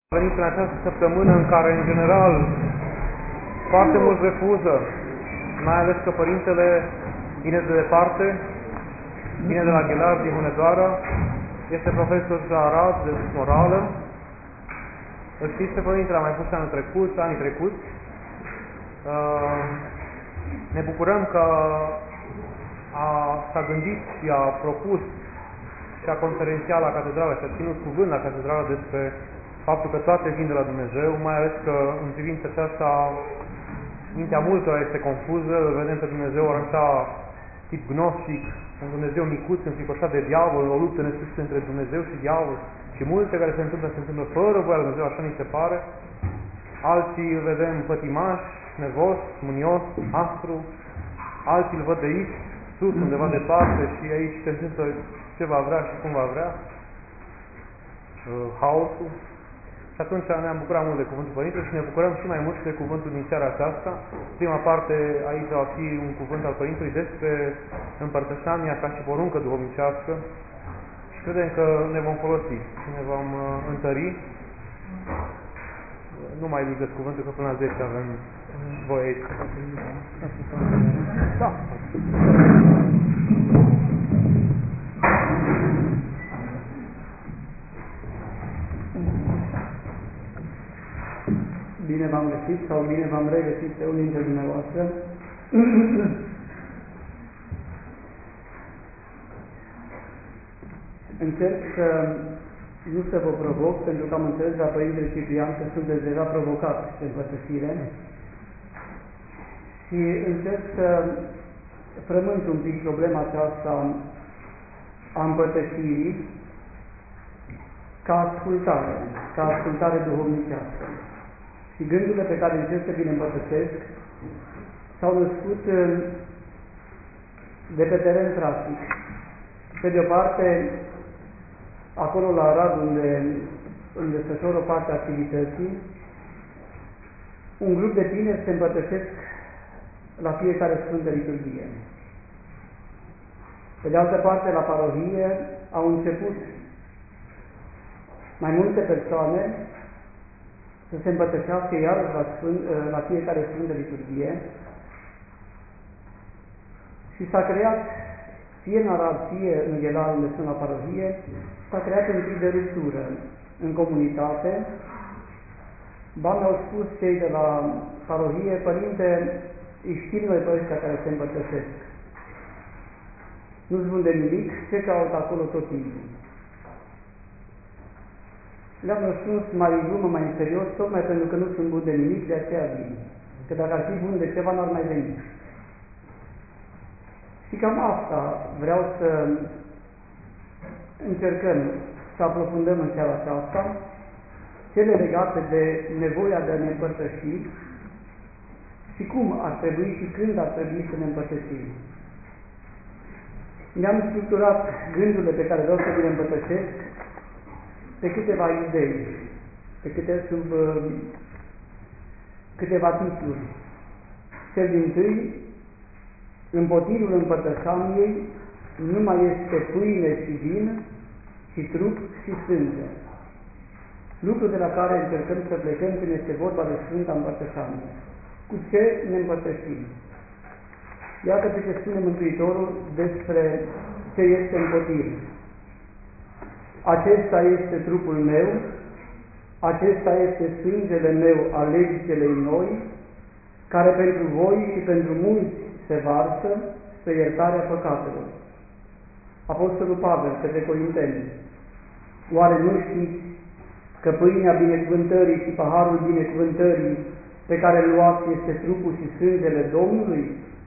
Venit în această săptămână în care, în general, foarte mulți refuză, mai ales că părintele vine de departe, vine de la Ghelar, din Hunedoara, este profesor la Arad, de morală. Îl știți pe părintele, a mai fost anii trecuți. Ne bucurăm că s-a gândit și a propus și a conferențiat la catedrală și a ținut cuvânt la catedrală despre faptul că toate vin de la Dumnezeu, mai ales că în privința aceasta mintea multora este confuză, îl vedem pe Dumnezeu așa tip gnostic, un Dumnezeu micuț, înfricoșat de diavol, o luptă nesfârșită între Dumnezeu și diavol și multe care se întâmplă fără voia lui Dumnezeu, așa ni se pare. Alții îl vedem pătimaș, nevos, mânios, aspru, alții îl văd de aici, sus, undeva departe și aici se întâmplă ce va vrea și cum va vrea, haosul. Și atunci ne-am bucurat mult de Cuvântul Părintele și ne bucurăm și mai mult de Cuvântul din seara aceasta. Prima parte aici va fi un cuvânt al Părintelui despre împărtășania ca și poruncă duhovnicească și credem că ne vom folosi și ne vom întări. Nu mai ridicați cuvântul, că până la 10 avem voie aici. Da. Bine v-am găsit sau bine v-am regăsit pe unii dintre dumneavoastră. Încerc să nu să vă provoc, pentru că am înțeles la Părintele Ciprian că sunteți deja provocat de împărtășire. Și încerc să frământ un pic problema aceasta a împărtășirii ca ascultare duhovnicească. Și gândurile pe care încerc să vi le împărtășesc s-au născut de pe teren practic. Pe de o parte, acolo la Arad, unde desfășor o parte a activității, un grup de tineri se împărtășesc la fiecare Sfântă Liturghie. Pe de altă parte, la parohie au început mai multe persoane să se împărtășească iarăși la fiecare Sfântă Liturghie și s-a creat, fie în Arad, fie în Ghelar, unde sunt la parohie, s-a creat un tip de ruptură în comunitate. Mi-au spus cei de la parohie: Părinte, îi știm noi pe ăștia care se împărtășesc. Nu-ți bun de nimic, ce caută acolo tot timpul? Le-am răspuns mai în glumă, mai în serios, tocmai pentru că nu sunt bun de nimic, de aceea vin. Că dacă ar fi bun de ceva, n-ar mai veni. Și cam asta vreau să încercăm să aprofundăm în seara aceasta, cele legate de nevoia de a ne împărtăși și cum ar trebui și când ar trebui să ne împărtășim. Mi-am structurat gândurile pe care vreau să vi le împărtășesc pe câteva idei, sub câteva titluri. Cel dintâi, împotirul împărtășaniei nu mai este pâine și vin, ci trup și sânge. Lucru de la care încercăm să plecăm când este vorba de Sfânta Împărtășanie. Cu ce ne împărtășim? Iată ce spune Mântuitorul despre ce este împotir. Acesta este trupul meu, acesta este sângele meu al legii celei noi, care pentru voi și pentru mulți se varsă spre iertarea păcatelor. Apostolul Pavel către Corinteni: oare nu știți că pâinea binecuvântării și paharul binecuvântării pe care îl luați este trupul și sângele Domnului?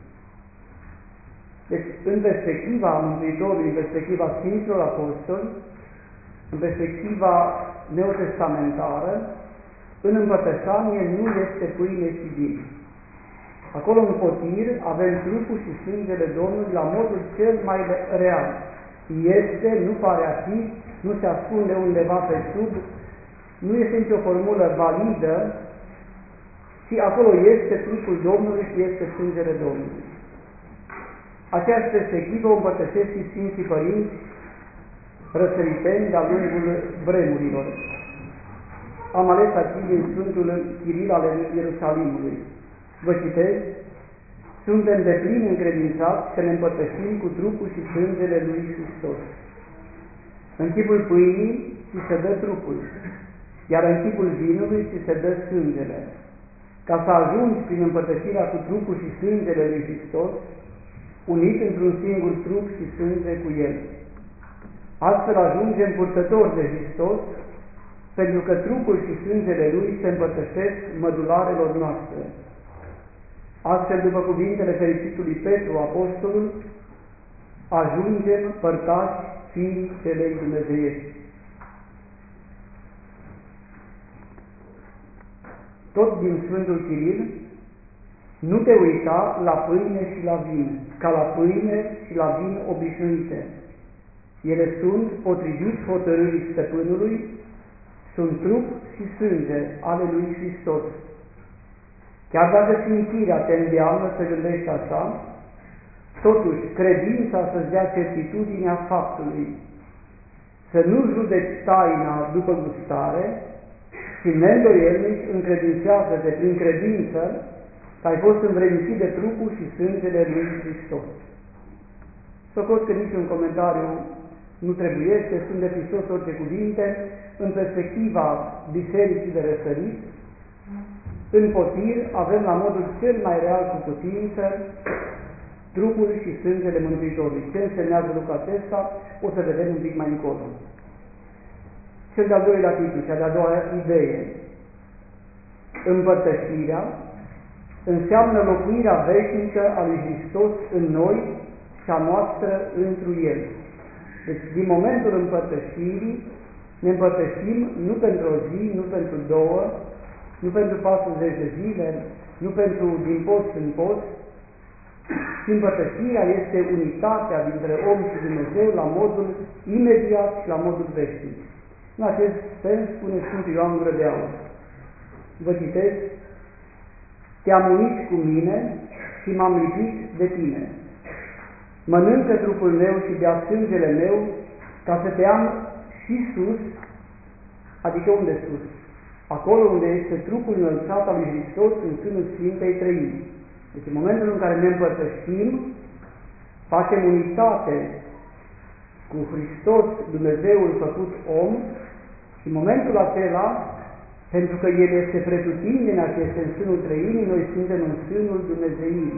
Deci, în perspectiva Mântuitorului, în perspectiva Sfinților Apostoli, în perspectiva neotestamentară, în împărtășanie nu este pâine și vin. Acolo în potir avem trupul și sângele Domnului la modul cel mai real. Este, nu pare a fi, nu se ascunde undeva pe sub, nu este nicio formulă validă, ci acolo este trupul Domnului și este sângele Domnului. Aceeași perspectivă o împărtășesc și Sfinții Părinți răsăriteni de-a lungul vremurilor. am ales aici din Sfântul Chiril al Ierusalimului. Vă citez: suntem de plin încredințați că ne împărtășim cu trupul și sângele lui Hristos. În chipul pâinii ți se dă trupul, iar în chipul vinului ți se dă sângele, ca să ajungi prin împărtășirea cu trupul și sângele lui Hristos, unit într-un singur trup și sânge cu El. Astfel ajungem purtători de Hristos, pentru că trupul și sângele Lui se împărtășesc mădularelor noastre. Astfel, după cuvintele fericitului Petru, apostolul, ajungem părtași fiii celei dumnezeiești. Tot din Sfântul Chiril: nu te uita la pâine și la vin, ca la pâine și la vin obișnuite. Ele sunt, potrivit hotărârii stăpânului, sunt trup și sânge ale lui Hristos. Chiar dacă simțirea te îndeamnă să gândești așa, totuși credința să-ți dea certitudinea faptului, să nu judeci taina după gustare, și neîndoielnic încredințează-te prin credință că ai fost învrednicit de trupul și sângele lui Hristos. Socot că niciun comentariu nu trebuiește, sunt de Hristos orice cuvinte, în perspectiva Bisericii de Răsărit. În potir avem la modul cel mai real cu putință trupul și sângele Mântuitorului. Ce însemnează lucrul acesta o să vedem un pic mai încolo. Cel de-al doilea titlu, cea de-a doua idee: împărtășirea înseamnă locuirea veșnică a lui Hristos în noi și a noastră întru El. Deci, din momentul împărtășirii, ne împărtășim nu pentru o zi, nu pentru două, nu pentru 40 de zile, nu pentru din post în post, și împărtășirea este unitatea dintre om și Dumnezeu la modul imediat și la modul veșnic. În acest sens spune Sfântul Ioan Gură de Aur. Vă citesc: te-am unit cu mine și m-am lipit de tine. Mănâncă trupul meu și bea sângele meu, ca să te am și sus, adică unde sus? Acolo unde este trupul înălțat al lui Hristos în sânul Sfintei Trăimi. Deci în momentul în care ne împărtășim, facem unitate cu Hristos, Dumnezeul făcut om, și în momentul acela, pentru că El este pretutindeni aceste în sânul Trăimii, noi suntem în sânul Dumnezeirii.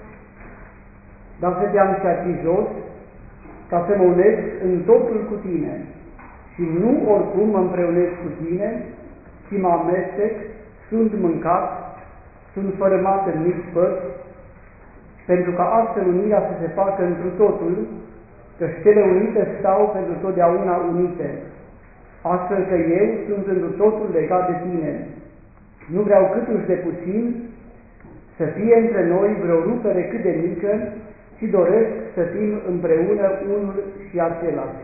Dar stăteam și aici jos, ca să mă unesc în totul cu tine, și nu oricum mă împreunesc cu tine, ci mă amestec, sunt mâncat, sunt fărâmat în mici părți, pentru ca astfel unirea să se facă întru totul, căci cele unite stau pentru totdeauna unite, astfel că eu sunt întru totul legat de tine. Nu vreau câtuși de puțin să fie între noi vreo rupere cât de mică, ci doresc să fim împreună unul și același.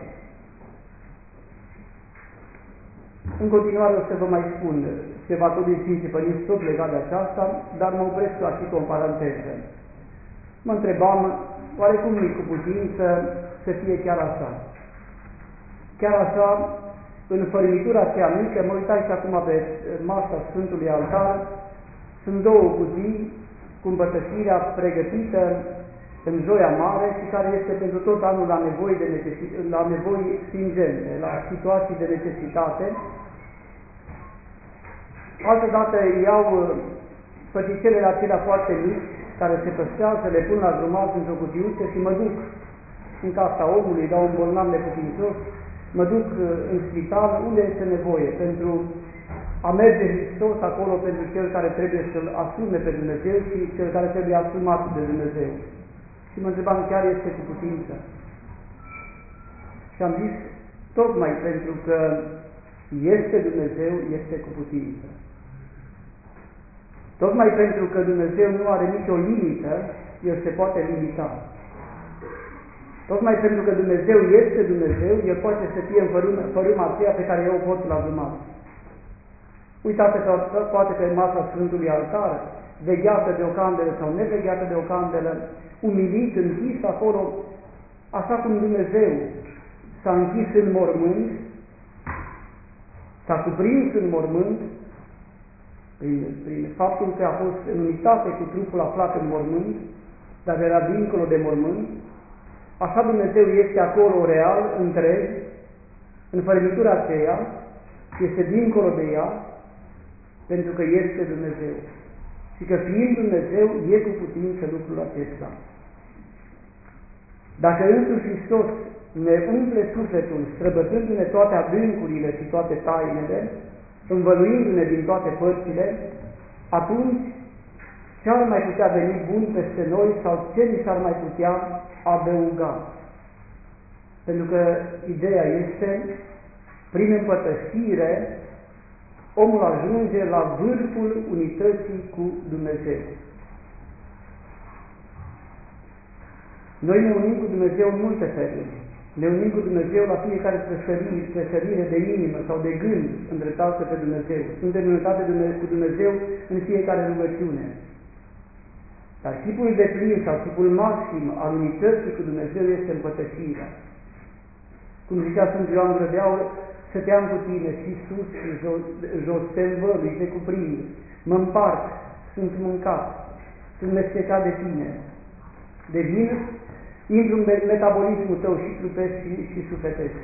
În continuare o să vă mai spun ceva tot din Sfinții Părinți tot legat de aceasta, dar mă opresc la și cu o paranteză. Mă întrebam, oare cum nu-i cu putință să fie chiar așa? Chiar așa, în fărâmitura aceea mică, mă uitai și acum pe masa Sfântului Altar, sunt două cutii cu împărtășirea pregătită în Joia Mare și care este pentru tot anul la nevoi stingente, la situații de necesitate. Altădată iau păticelele acelea foarte mici, care se păstrează, le pun la grumaz într-o cutiuță și mă duc în casa omului, dau un bolnav neputincios, mă duc în spital unde este nevoie, pentru a merge Hristos acolo pentru cel care trebuie să-L asume pe Dumnezeu și cel care trebuie asumat de Dumnezeu. Și mă întrebam, chiar este cu putință? Și am zis, tocmai pentru că este Dumnezeu, este cu putință. Tocmai pentru că Dumnezeu nu are nicio limită, El se poate limita. Tocmai pentru că Dumnezeu este Dumnezeu, El poate să fie în fărâma aceea pe care eu o pot la urmat. Uitați că poate pe masa Sfântului Altar, vegheată de o candelă sau nevegheată de o candelă, umilit, închis acolo, așa cum Dumnezeu s-a închis în mormânt, s-a cuprins în mormânt, prin faptul că a fost în unitate cu trupul aflat în mormânt, dar era dincolo de mormânt, așa Dumnezeu este acolo real, întreg, în fărâmitura aceea, este dincolo de ea, pentru că este Dumnezeu. Și că fiind Dumnezeu, e cu putință lucrul acesta. Dacă însuși Hristos ne umple sufletul, străbătându-ne toate adâncurile și toate tainele, învăluindu-ne din toate părțile, atunci ce ar mai putea veni bun peste noi sau ce ni s-ar mai putea adăuga? Pentru că ideea este, prin împărtășire, omul ajunge la vârful unității cu Dumnezeu. Noi ne unim cu Dumnezeu în multe feluri. Ne unim cu Dumnezeu la fiecare presărire de inimă sau de gând îndreptat pe Dumnezeu. Suntem în unitate cu Dumnezeu în fiecare rugăciune. Dar tipul de plin sau tipul maxim al unității cu Dumnezeu este împărtășirea. Cum zicea Sfântul Ioan Gură de Aur, stăteam cu tine și sus și jos, te învălui, te cuprind, mă împart, sunt mâncat, sunt mestecat de tine. Devin, intru în metabolismul tău și trupesc și sufletesc.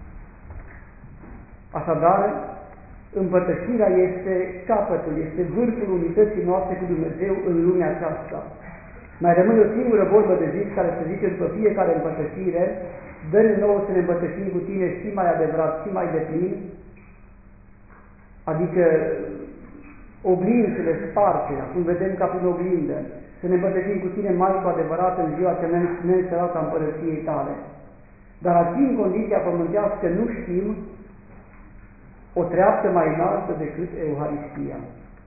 Așadar, împărtășirea este capătul, este vârful unității noastre cu Dumnezeu în lumea aceasta. Mai rămâne o singură vorbă de zis care se zice după fiecare împărtășire: dă-ne nouă să ne împărtășim cu tine și mai adevărat, și mai deplin, adică oglinzile, spargerea, cum vedem ca prin oglindă, să ne împărtășim cu tine mai cu adevărat în ziua cea neînțeleasă a împărăției tale. Dar aici, în condiția pământească, nu știm o treaptă mai înaltă decât Euharistia.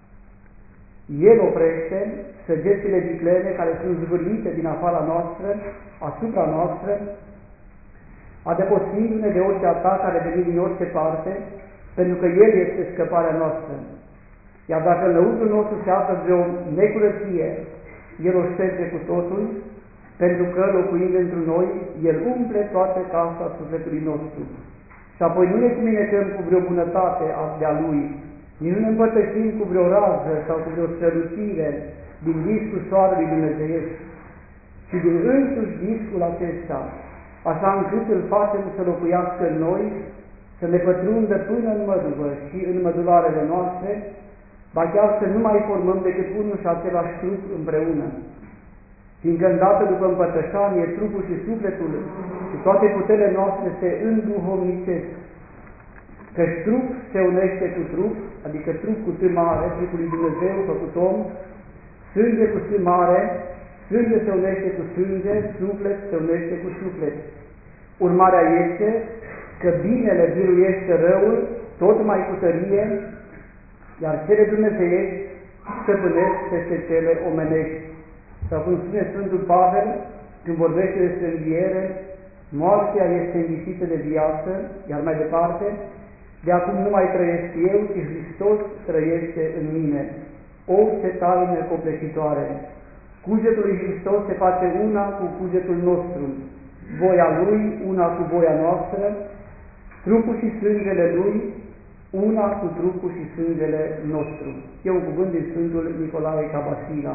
El oprește săgețile viclene care sunt zvârlite din afara noastră, asupra noastră, adăpostindu-ne de orice atac care veni din orice parte, pentru că El este scăparea noastră. Iar dacă în lăuntrul nostru se află vreo necurăție, El o șterge cu totul, pentru că, locuind într noi, El umple toate casa sufletului nostru. Și apoi nu ne cuminecăm cu vreo bunătate de-a Lui, nici nu ne împărtășim cu vreo rază sau cu vreo strălucire din discul soarelui dumnezeiesc, ci din însuși discul acesta, așa încât îl facem să locuiască în noi, să ne pătrundă până în măduvă și în mădularele noastre, ba chiar să nu mai formăm decât unul și același trup împreună. Fiindcă îndată după împărtășanie, trupul și sufletul și toate puterile noastre se înduhovnicesc, căci trup se unește cu trup, adică trup cu T mare, trupul lui Dumnezeu făcut om, sânge cu S mare, sânge se unește cu sânge, suflet se unește cu suflet. Urmarea este că binele biruiește răul tot mai cu tărie, iar cele dumnezeiești stăpânesc peste cele omenești. Sau cum spune Sfântul Pavel, când vorbește despre înviere, moartea este învisită de viață, iar mai departe, de acum nu mai trăiesc eu, ci Hristos trăiește în mine. O, ce taină copleșitoare! Cugetul lui Hristos se face una cu cugetul nostru, voia Lui una cu voia noastră, trupul și sângele Lui una cu trupul și sângele nostru. E un cuvânt din Sfântul Nicolae Cabasila.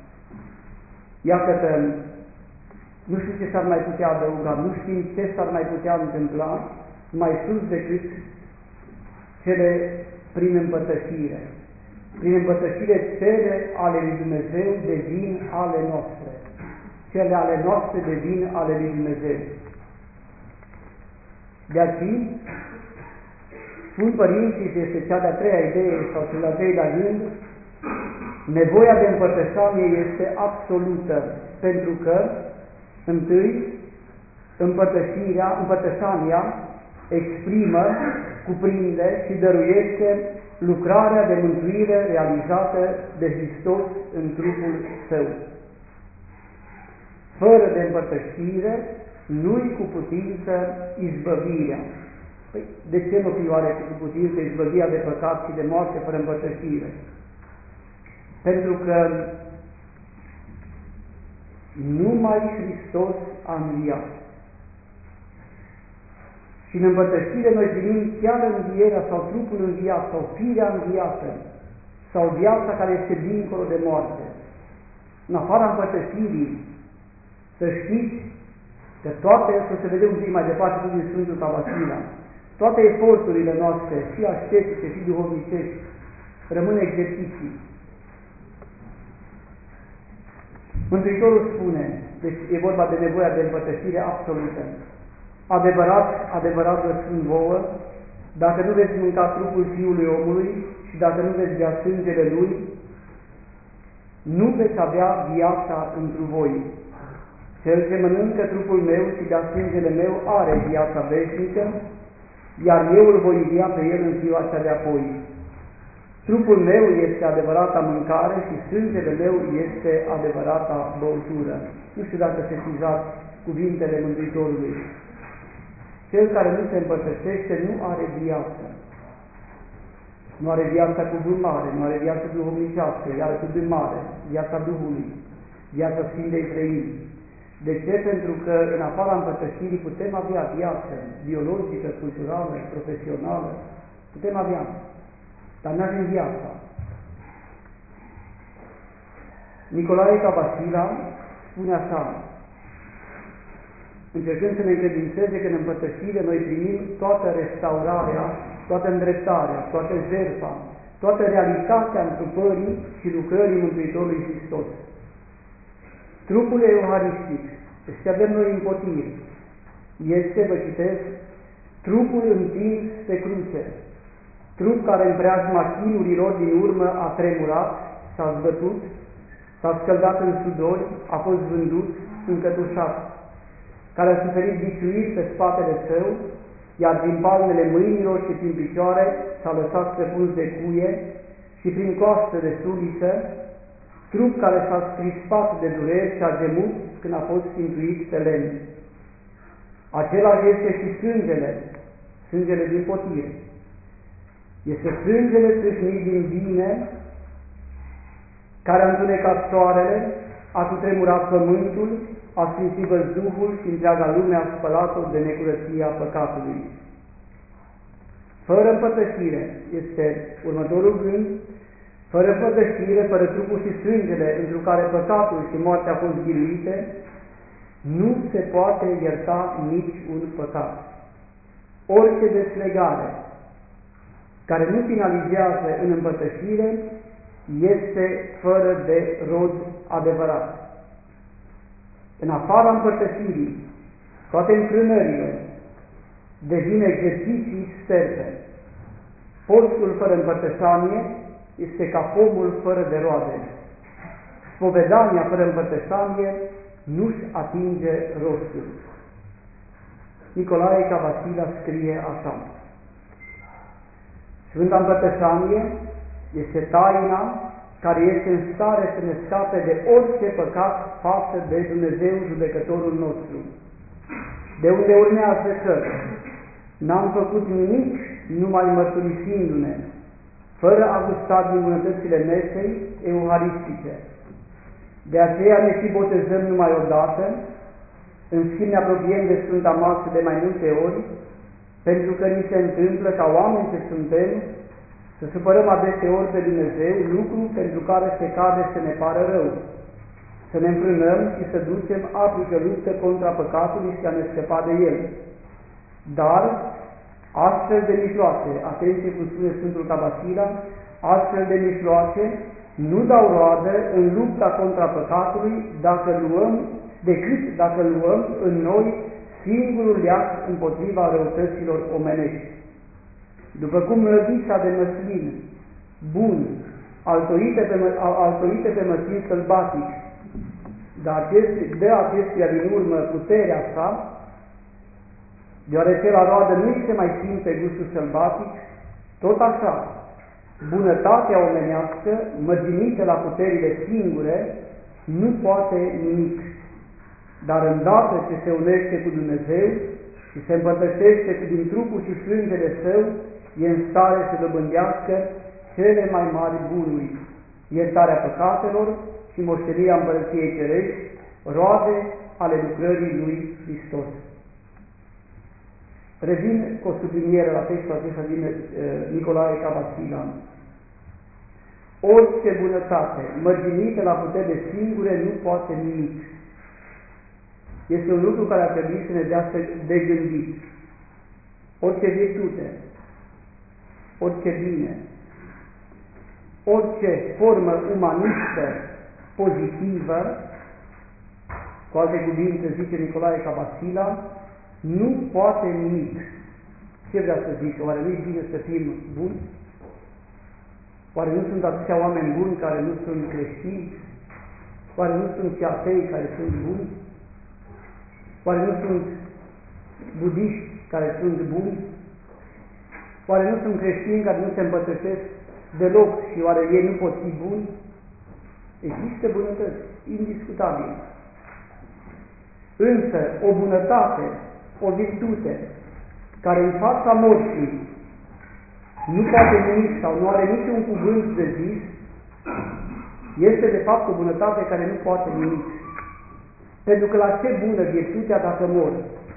Iată că nu știu ce s-ar mai putea adăuga, nu știm ce s-ar mai putea întâmpla mai sus decât cele prin împărtășire. Prin împărtășire cele ale lui Dumnezeu devin ale noastre. Cele ale noastre devin ale lui Dumnezeu. De aici, spun părinții, și este cea de-a treia idee sau cel de-a treilea gând, nevoia de împărtășanie este absolută, pentru că, întâi, împărtășania exprimă, cuprinde și dăruiește lucrarea de mântuire realizată de Hristos în trupul Său. Fără de împărtășire, nu-i cu putință izbăvirea. Păi, de ce nu fi oare cu putință izbăvirea de păcat și de moarte fără împărtășire? Pentru că numai Hristos a înviat. Și în împărtășire noi primim chiar învierea sau trupul înviat sau firea înviată, sau viața care este dincolo de moarte. În afara împărtășirii, să știți că toate, să vedem un pic mai departe din Sfântul Cavasila, toate eforturile noastre, și ascetice, și duhovnicești, rămân exerciții. Mântuitorul spune, deci e vorba de nevoia de împărtășire absolută. Adevărat vă spun vouă, dacă nu veți mânca trupul Fiului Omului și dacă nu veți bea sângele Lui, nu veți avea viața întru voi. Cel ce mănâncă trupul meu și bea sângele meu are viața veșnică, iar eu îl voi învia pe el în ziua cea de apoi. Trupul meu este adevărata mâncare și sângele meu este adevărata băutură. Nu știu dacă se scuzați cuvintele Mântuitorului. Cel care nu se împărtășește nu are viață. Nu are viața cu D mare, nu are viața duhovnicească, iar cu D mare, viața Duhului, viața Sfintei Trăimi. De ce? Pentru că în afara împărtășirii putem avea viață biologică, culturală, profesională, putem avea, dar nu avem viața. Nicolae Cavasila spune așa, încercând să ne încredințeze că în împărtășire noi primim toată restaurarea, toată îndreptarea, toată jertfa, toată realitatea întrupării și lucrării Mântuitorului Hristos. Trupul euharistic, ce avem noi în potir, este, vă citesc, trupul întins pe cruce, trup care în preajma chinurilor din urmă a tremurat, s-a zbătut, s-a scăldat în sudori, a fost vândut, încătușat, care a suferit biciuiri pe spatele său, iar din palmele mâinilor și prin picioare s-a lăsat străpuns de cuie și prin coastă de suliță, trup care s-a scrispat de dureri și a gemut când a fost țintuit pe lemn. Același este și sângele din potir. Este sângele țâșnit din bine, care a întunecat soarele, a cutremurat pământul, a sfințit văzduhul și întreaga lume a spălat-o de necurăția păcatului. Fără împărtășire, este următorul gând, fără împărtășire, fără trupul și sângele întru care păcatul și moartea au fost biruite, nu se poate ierta nici un păcat. Orice deslegare care nu finalizează în împărtășire este fără de rod adevărat. În afara împărtășirii, toate încrânările devin exerciții sterpe. Postul fără împărtășanie este ca pomul fără de roade. Spovedania fără împărtășanie nu-și atinge rostul. Nicolae Cavasila scrie așa: Sfânta Împărtășanie este taina care este în stare să ne scape de orice păcat față de Dumnezeu judecătorul nostru. De unde urmează că n-am făcut nimic numai mărturisindu-ne, fără a gusta din bunătățile mesei euharistice. De aceea ne și botezăm numai odată, în schimb ne apropiem de Sfânta Masă de mai multe ori, pentru că ni se întâmplă ca oameni ce suntem să supărăm adeseori pe Dumnezeu, lucru pentru care se cade să ne pară rău, să ne înfrânăm și să ducem aplică luptă contra păcatului și a ne scăpa de el. Dar astfel de mijloace, atenție cum spune Sfântul Cavasila, astfel de mijloace nu dau roadă în lupta contra păcatului decât dacă luăm în noi singurul leac împotriva răutăților omenești. După cum lădița de măslin bun, altoite pe măslin sălbatic, dar dă acestuia din urmă puterea sa, deoarece la roadă nu se mai simte gustul sălbatic, tot așa, bunătatea omenească, mărginită la puterile singure, nu poate nimic. Dar îndată ce se unește cu Dumnezeu și se împărtășește din trupul și sângele Său, e în stare să dobândească cele mai mari bunuri, iertarea păcatelor și moștenirea Împărăției Cerești, roade ale lucrării lui Hristos. Revin cu o subliniere la textul acesta din Nicolae Cavasila. orice bunătate mărginită la putere singure nu poate nimic. Este un lucru care ar trebui să ne dea de gândit. Orice virtute, orice bine, orice formă umanistă pozitivă, cu alte cuvinte zice Nicolae Cabasila, nu poate nimic. Ce vrea să zică? Oare nu-i bine să fim buni? Oare nu sunt atâția oameni buni care nu sunt creștini? Oare nu sunt și atei care sunt buni? Oare nu sunt budiști care sunt buni? Oare nu sunt creștini care nu se împărtășesc deloc și oare ei nu pot fi buni? Există bunătăți, indiscutabil. Însă, o bunătate, o virtute, care în fața morții nu poate nimic sau nu are niciun cuvânt de zis, este de fapt o bunătate care nu poate nimic. Pentru că la ce bună virtutea dacă mor?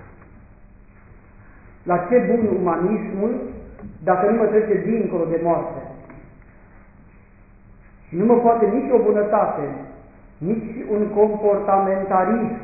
La ce bun umanismul dacă nu mă trece dincolo de moarte? Și nu mă poate nici o bunătate, nici un comportamentarism,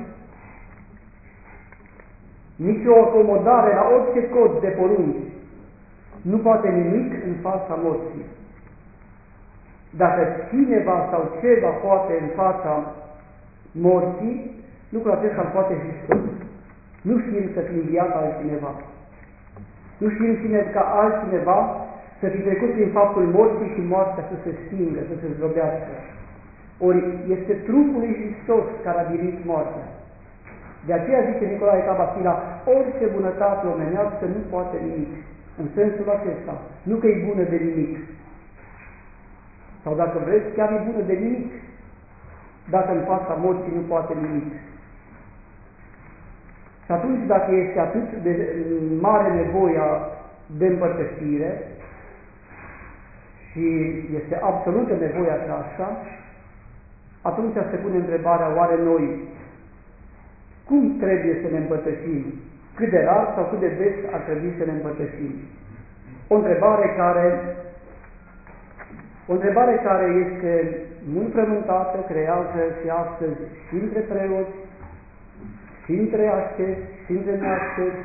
nici o acomodare la orice cod de porunci, nu poate nimic în fața morții. Dacă cineva sau ceva poate în fața morții, lucrul acesta îl poate Hristos. Nu știm să fi înviat altcineva. Nu știm ca altcineva să fi trecut prin faptul morții și moartea să se stingă, să se zdrobească. Ori este trupul lui Hristos care a biruit moartea. De aceea zice Nicolae Cabasila, orice bunătate omenească nu poate nimic. În sensul acesta, nu că e bună de nimic. Sau dacă vreți, chiar e bună de nimic. Dacă în fața morții nu poate nimic. Și atunci, dacă este atât de mare nevoia de împărtășire și este absolută nevoia aceasta, atunci se pune întrebarea, oare noi cum trebuie să ne împărtășim? Cât de rar sau cât de des ar trebui să ne împărtășim? O întrebare care este mult frământată, creează și astăzi și între preoți, și între ascezi, și între neascezi,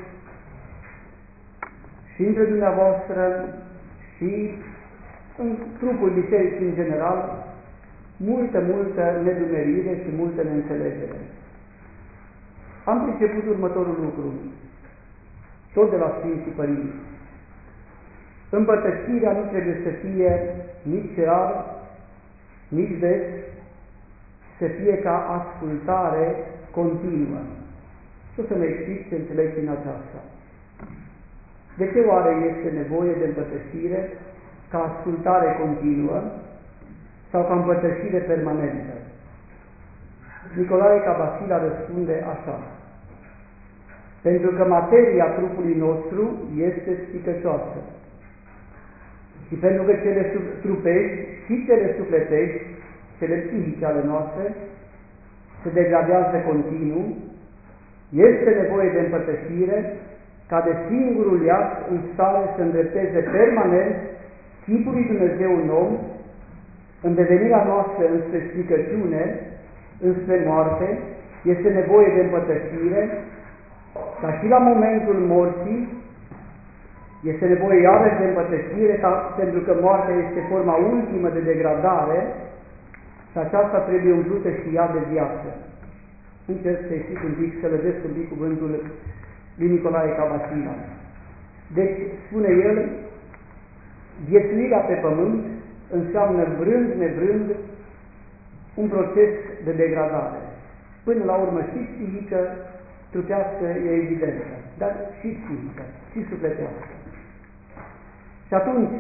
și între dumneavoastră, și în trupul bisericii în general, multă nedumerire și multă neînțelegere. Am priceput următorul lucru, tot de la Sfinții Părinți. Împărtășirea nu trebuie să fie nici rar, nici des, să fie ca ascultare continuă. Și o să ne explic ce înțeleg prin aceasta. De ce oare este nevoie de împărtășire ca ascultare continuă sau ca împărtășire permanentă? Nicolae Cabasila răspunde așa. Pentru că materia trupului nostru este spicăcioasă. Și pentru că cele trupești și cele sufletești, cele psihice ale noastre, se degradează continuu, este nevoie de împărtășire ca de singurul iad în stare să îndrepteze permanent chipul lui Dumnezeu în om, în devenirea noastră înspre spicăciune, înspre moarte, este nevoie de împărtășire, ca și la momentul morții, este nevoie iarăși de împărtășire, pentru că moartea este forma ultimă de degradare și aceasta trebuie umplută și ea de viață. Încerc să ieșiți un pic, să lădesc un pic cuvântul lui Nicolae Cabasila. Deci, spune el, viețuirea pe pământ înseamnă vrând nevrând un proces de degradare. Până la urmă și psihică, trupească e evidentă, dar și psihică, și sufletească. Și atunci,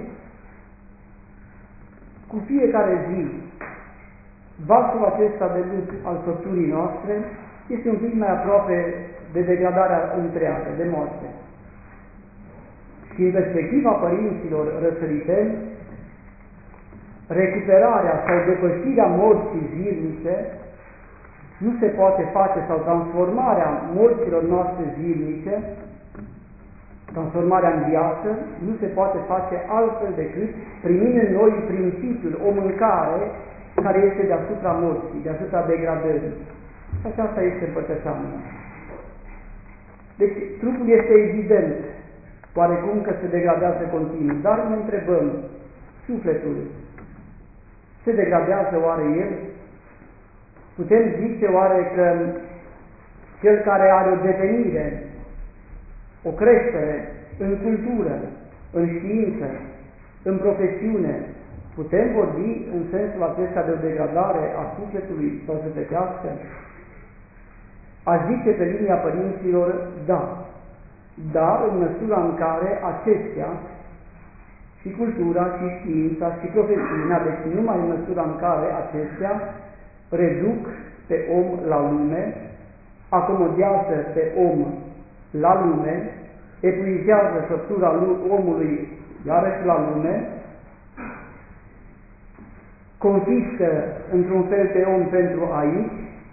cu fiecare zi, vasul acesta de lut al făpturii noastre este un pic mai aproape de degradarea întreagă, de moarte. Și în perspectiva părinților răsăriteni, recuperarea sau depășirea morții zilnice nu se poate face, sau transformarea morților noastre zilnice, Transformarea în viață nu se poate face altfel decât primind în noi principiul, o mâncare care este deasupra morții, deasupra degradării. Și aceasta este împărtășania. Deci, trupul este evident, oarecum că se degradează continuu, dar ne întrebăm, sufletul, se degradează oare el? Putem zice oare că cel care are o devenire, o creștere în cultură, în știință, în profesiune, putem vorbi în sensul acesta de o degradare a sufletului sau sufletească? Aș zice pe linia părinților, da, dar în măsura în care acestea, și cultura, și știința, și profesiunea, deci numai în măsura în care acestea reduc pe om la lume, acomodează pe om la lume, epuizează săptura omului iarăși la lume, confiscă într-un fel pe om pentru aici,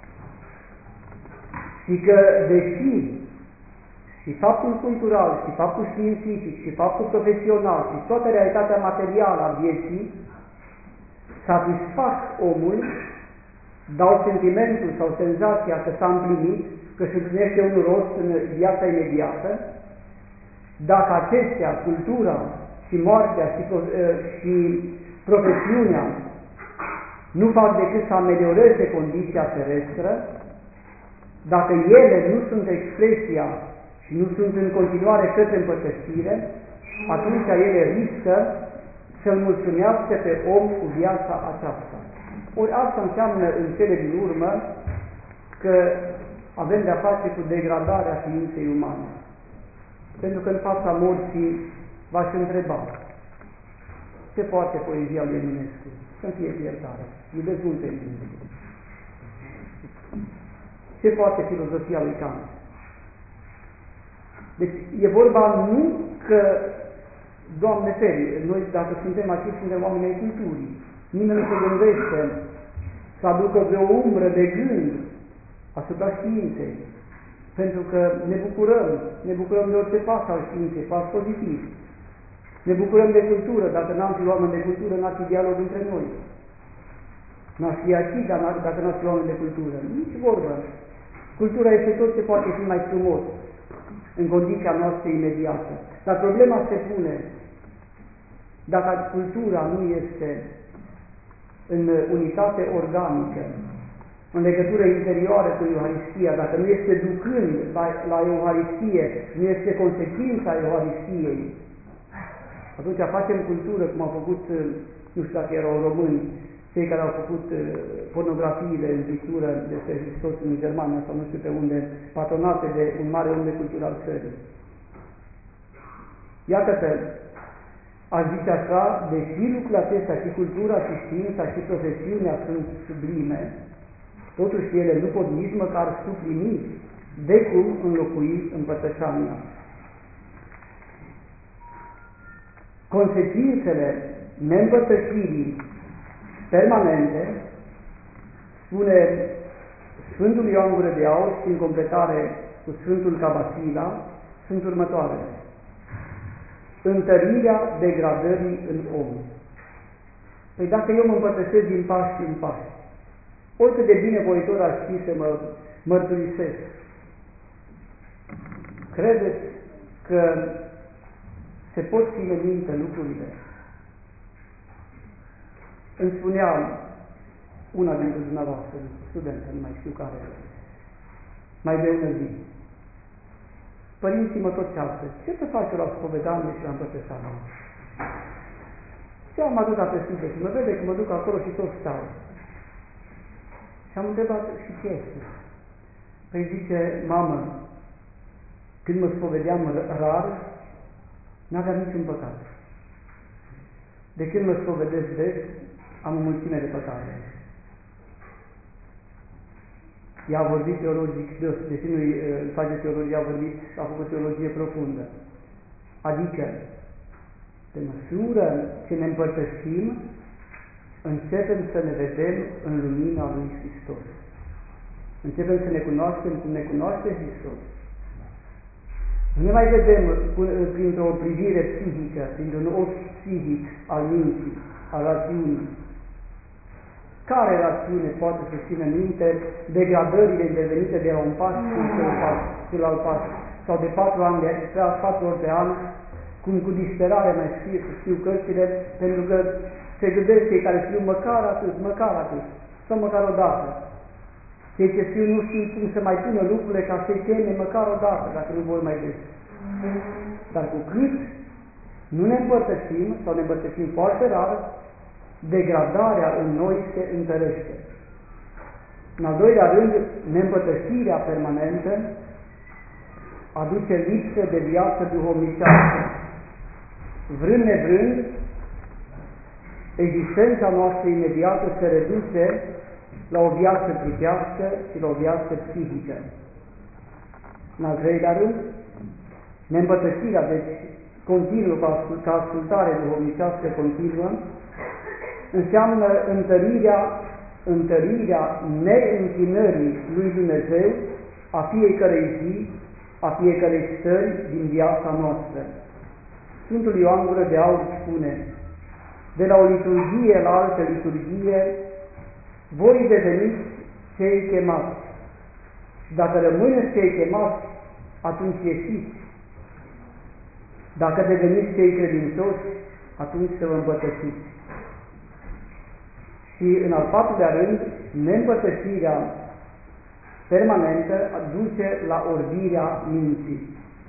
și că deși și faptul cultural, și faptul științific, și faptul profesional, și toată realitatea materială a vieții satisfac omul, dau sentimentul sau senzația că s-a împlinit, că se împlinește un rost în viața imediată, dacă acestea, cultura și moartea și profesiunea, nu fac decât să amelioreze condiția terestră, dacă ele nu sunt expresia și nu sunt în continuare către împărtășire, atunci ele riscă să-l mulțumească pe om cu viața aceasta. Ori asta înseamnă în cele din urmă că avem de-a face cu degradarea ființei umane. Pentru că în fața morții v-aș întreba ce poate poezia lui Eminescu? Să-mi fie iertare, iubesc mult pe Eminescu. Ce poate filozofia lui Kant? Deci e vorba nu că, Doamne feri, noi dacă suntem aici, suntem oameni ai culturii. Nimeni nu se gândește să aducă vreo umbră de gând asupra științei. Pentru că ne bucurăm de orice pas al științei, pas pozitiv. Ne bucurăm de cultură, dacă n-am fi oameni de cultură, n-ar fi dialog între noi. N-ar fi aici, dar dacă n-ar fi oameni de cultură. Nici vorbă. Cultura este tot ce poate fi mai frumos în condiția noastră imediată. Dar problema se pune, dacă cultura nu este în unitate organică, în legătură interioară cu Euharistia, dacă nu este ducând la Euharistie, nu este consecința Euharistiei, atunci facem cultură, cum au făcut, nu știu dacă erau români, cei care au făcut pornografiile în pictură despre Hristos în Germania sau nu știu pe unde, patronate de un mare om de cultură al țării. Iată că aș zice așa, deși lucrurile acestea, și cultura, și știința, și profesiunea sunt sublime, totuși ele nu pot nici măcar suplini de cum înlocui împărtășania. Consecințele neîmpărtășirii permanente, spune Sfântul Ioan Gură de Aur și în completare cu Sfântul Cabasila, sunt următoarele. Întărirea degradării în om. Păi dacă eu mă împărtășesc din pași în pași, oricât de binevoitor aș fi să mă mărturisesc, credeți că se pot ține minte lucrurile? Îmi spunea una dintre dumneavoastră, studentă, nu mai știu care, mai de ună zi, părinții mă tot ceartă, ce să faci eu la spovedanie și la împărtășanie? Și am adus la presință și mă vede că mă duc acolo și tot stau. Și am întrebat, și ce este? Păi zice, mamă, când mă spovedeam rar, n-aveam niciun păcat. De când mă spovedesc des, am o mulțime de păcate. Ea a vorbit teologic, deși nu-i face teologie, a făcut teologie profundă. Adică, pe măsură ce ne împărtășim, începem să ne vedem în lumina lui Hristos. Începem să ne cunoaștem cum ne cunoaște Hristos. Nu ne mai vedem printr-o privire psihică, printr-un ochi psihic al minții, al rațiunii. Care rațiune poate să țină minte degradările intervenite de la un pas celălalt pas, sau de 4 ori pe an, cum cu disperare mai scriu cărțile, pentru că se gândesc cei care scriu măcar atât, sau măcar o dată. Cei ce scriu nu știu cum să mai pună lucrurile ca să-i cheme măcar o dată, dacă nu vor mai găsi. Dar cu cât nu ne împărtășim, sau ne împărtășim foarte rar, degradarea în noi se întărește. În al doilea rând, neîmpărtășirea permanentă aduce lipsă de viață duhovnicească. Vrând nevrând, existența noastră imediată se reduce la o viață trupească și la o viață psihică. În al treilea rând, neîmpărtășirea, deci continuă ca ascultare duhovnicească continuă, înseamnă întărirea neînchinării lui Dumnezeu a fiecărei zi, a fiecărei stări din viața noastră. Sfântul Ioan Gură de Aur spune: de la o liturghie la altă liturghie, voi deveniți cei chemați. Și dacă rămâneți cei chemați, atunci ieșiți. Dacă deveniți cei credincioși, atunci să vă împărtășiți. Și în al patrulea rând, neîmpărtășirea permanentă duce la orbirea minții.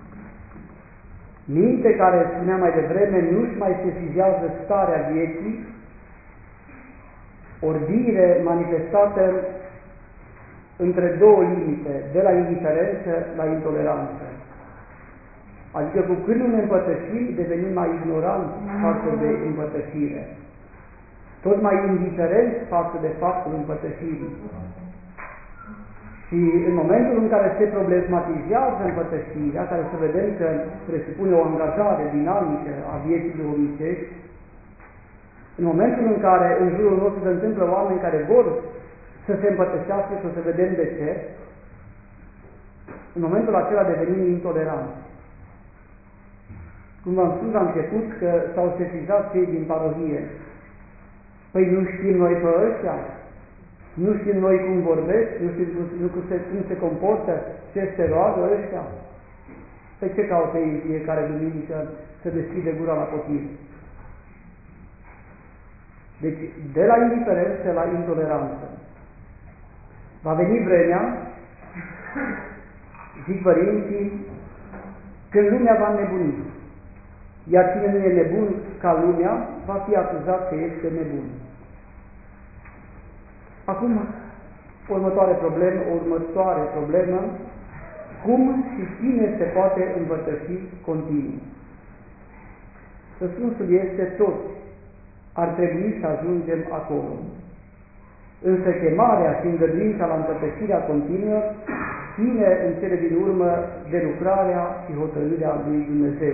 Minte care, spuneam mai devreme, nu-și mai sesizează starea vieții, orbire manifestată între două limite, de la indiferență la intoleranță. Adică cu cât nu ne împărtășim, devenim mai ignoranți față de împărtășire, tot mai indiferenți față de faptul împărtășirii. Și în momentul în care se problematizează împărtășirea, care să vedem că presupune o angajare dinamică a vieții duhovnicești, în momentul în care în jurul nostru se întâmplă oameni care vor să se împărtășească și o să vedem de ce, în momentul acela devenim intoleranți. Cum v-am spus la început că s-au sesizat cei din parohie. Păi nu știm noi pe ăștia? Nu știm noi cum vorbesc? Nu știm cum se comportă? Ce se roagă ăștia? Păi ce caută ei fiecare duminică să deschide gura la copil? Deci, de la indiferență la intoleranță. Va veni vremea, zic părinții, când lumea va nebuni. Iar cine nu e nebun ca lumea, va fi acuzat că este nebun. Acum, următoare problemă, cum și cine se poate împărtăși continuu? Răspunsul este toți. Ar trebui să ajungem acolo. Însă chemarea și îngăduința la împărtășirea continuă ține în cele din urmă de lucrarea și hotărârea lui Dumnezeu.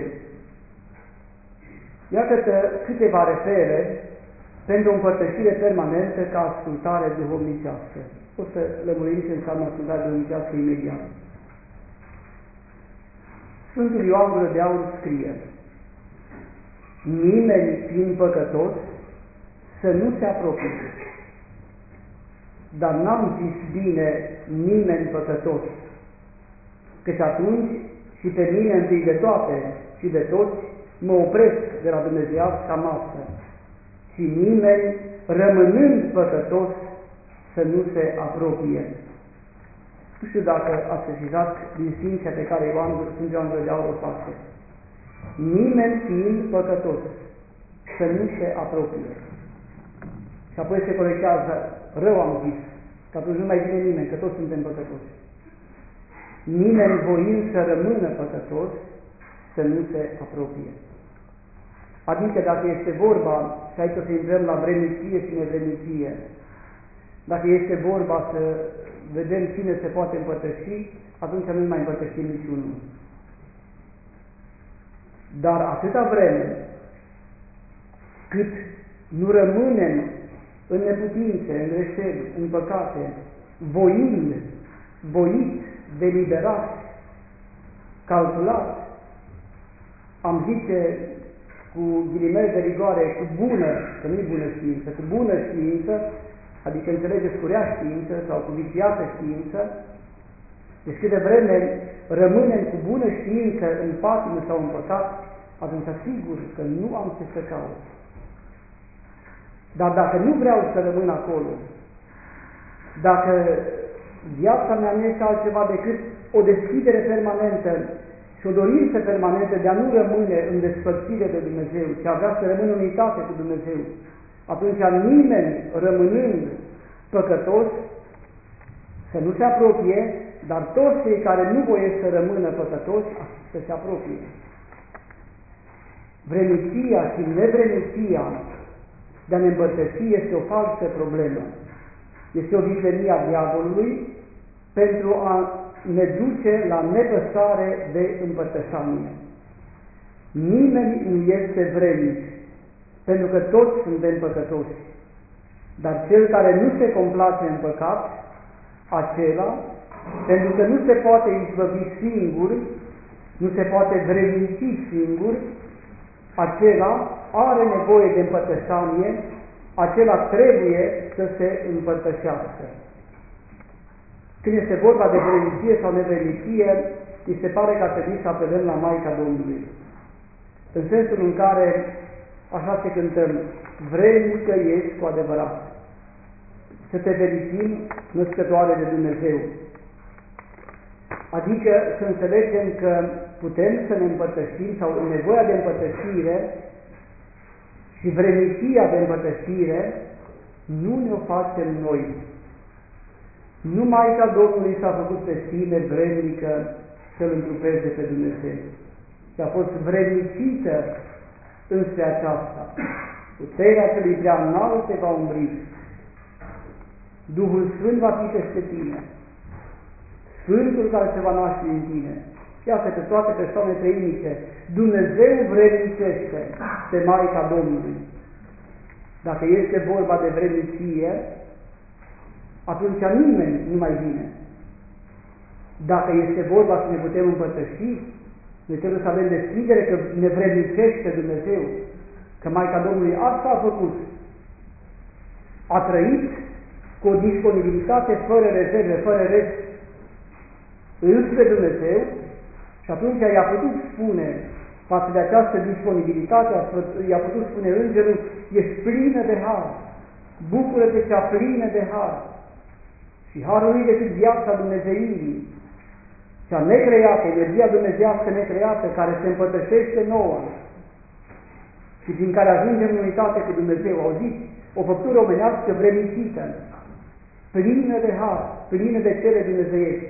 Iată câteva refere pentru o împărtășire permanentă ca ascultare duhovnicească. O să lămurim ce înseamnă ascultare duhovnicească imediat. Sfântul Ioan Gură de Aur scrie: nimeni fiind păcătos să nu se apropie. Dar n-am zis bine nimeni păcătos, căci atunci și pe mine întâi de toate și de toți mă opresc de la dumnezeiasca masă și nimeni, rămânând păcătos, să nu se apropie. Nu știu dacă ați sesizat din sfinția pe care Sfântul Ioan Gură de Aur o face. Nimeni fiind păcătos, să nu se apropie. Și apoi se corectează: rău am zis, că atunci nu mai vine nimeni, că toți suntem păcătoși. Nimeni voind să rămână păcătos, să nu se apropie. Adică dacă este vorba, și aici o să intrăm la vrednicie și nevrednicie, dacă este vorba să vedem cine se poate împărtăși, atunci nu mai împărtășim niciunul. Dar atâta vreme cât nu rămânem în neputințe, în greșeli, în păcate, voit, deliberat, calculat, am zice cu ghilimele de rigoare, cu bună, că nu-i bună știință, cu bună știință, adică înțelegeți cu rea știință sau cu viciată știință, deci câte vreme rămânem cu bună știință în patimă sau în păcat, atunci sigur că nu am ce să caut. Dar dacă nu vreau să rămân acolo, dacă viața mea nu este altceva decât o deschidere permanentă și o dorință permanentă de a nu rămâne în despărțire de Dumnezeu, ci a vrea să rămână în unitate cu Dumnezeu, atunci nimeni rămânând păcătos să nu se apropie, dar toți cei care nu voiesc să rămână păcătoși să se apropie. Vrenicia și nevrenicia de a ne împărtăși este o falsă problemă. Este o viclenie a diavolului pentru a ne duce la nepăsare de împărtășanie. Nimeni nu este vrednic, pentru că toți suntem păcătoși. Dar cel care nu se complace în păcat, acela, pentru că nu se poate izbăvi singur, nu se poate vrednici singur, acela are nevoie de împărtășanie, acela trebuie să se împărtășească. Când este vorba de vrednicie sau nevrednicie, mi se pare că ar trebui să apelăm la Maica Domnului. În sensul în care, așa se cântăm, vrednică ești cu adevărat. Să te fericim, născătoare de Dumnezeu. Adică să înțelegem că putem să ne împărtășim sau în nevoia de împărtășire și vrednicia de împărtășire nu ne-o facem noi. Nu Maica Domnului s-a făcut pe sine vrednică să-L întrupeze pe Dumnezeu, și a fost vrednicită înspre aceasta. Puterea celui prea înalt te va umbri. Duhul Sfânt va fi peste tine. Sfântul care se va naște în tine. Iată că toate persoane treinice, Dumnezeu vrednicește pe Maica Domnului. Dacă este vorba de vrednicie, atunci nimeni nu mai vine. Dacă este vorba să ne putem împărtăși, noi trebuie să avem deschidere că ne vrednicește Dumnezeu, că Maica Domnului asta a făcut. A trăit cu o disponibilitate fără rezerve, fără rest, înspre Dumnezeu, și atunci i-a putut spune, față de această disponibilitate, i-a putut spune îngerul, ești plină de har, bucură-te cea plină de har. Și harul nu decât viața Dumnezeirii, cea necreată, energia dumnezeiască necreată, care se împărtășește nouă și prin care ajungem în unitate cu Dumnezeu. Auziți? O făptură omenească vrednicită, plină de har, plină de cele dumnezeiești.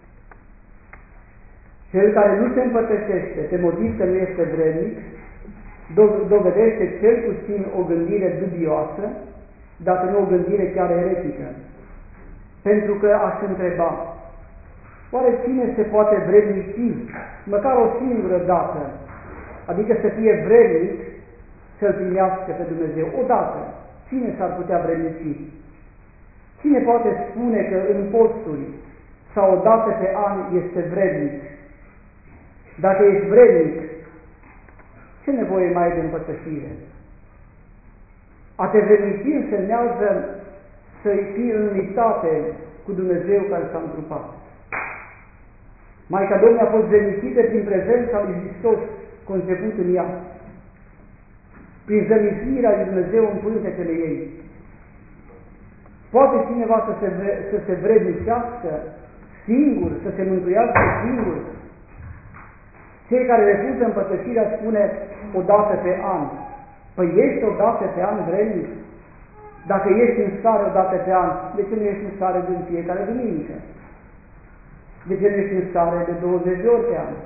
Cel care nu se împărtășește pe motiv că nu este vrednic, dovedește cel puțin o gândire dubioasă, dacă nu o gândire chiar eretică. Pentru că aș întreba, oare cine se poate vrednici, măcar o singură dată, adică să fie vrednic să-L primească pe Dumnezeu, odată? Cine s-ar putea vrednici? Cine poate spune că în posturi sau o dată pe an este vrednic? Dacă ești vrednic, ce nevoie mai ai de împărtășire? A te vrednici însemnează să-i fii în unitate cu Dumnezeu care s-a întrupat. Maica Domnului a fost vrednicită prin prezența lui Hristos conceput în ea, prin zămislirea lui Dumnezeu în pântecele ei. Poate cineva să se vrednicească singur, să se mântuiască singur? Cei care refuză împărtășirea spune o dată pe an. Păi ești o dată pe an vrednic? Dacă ești în stare o dată pe an, de ce nu ești în stare din fiecare duminică? De ce nu ești în stare de 20 de ori pe an?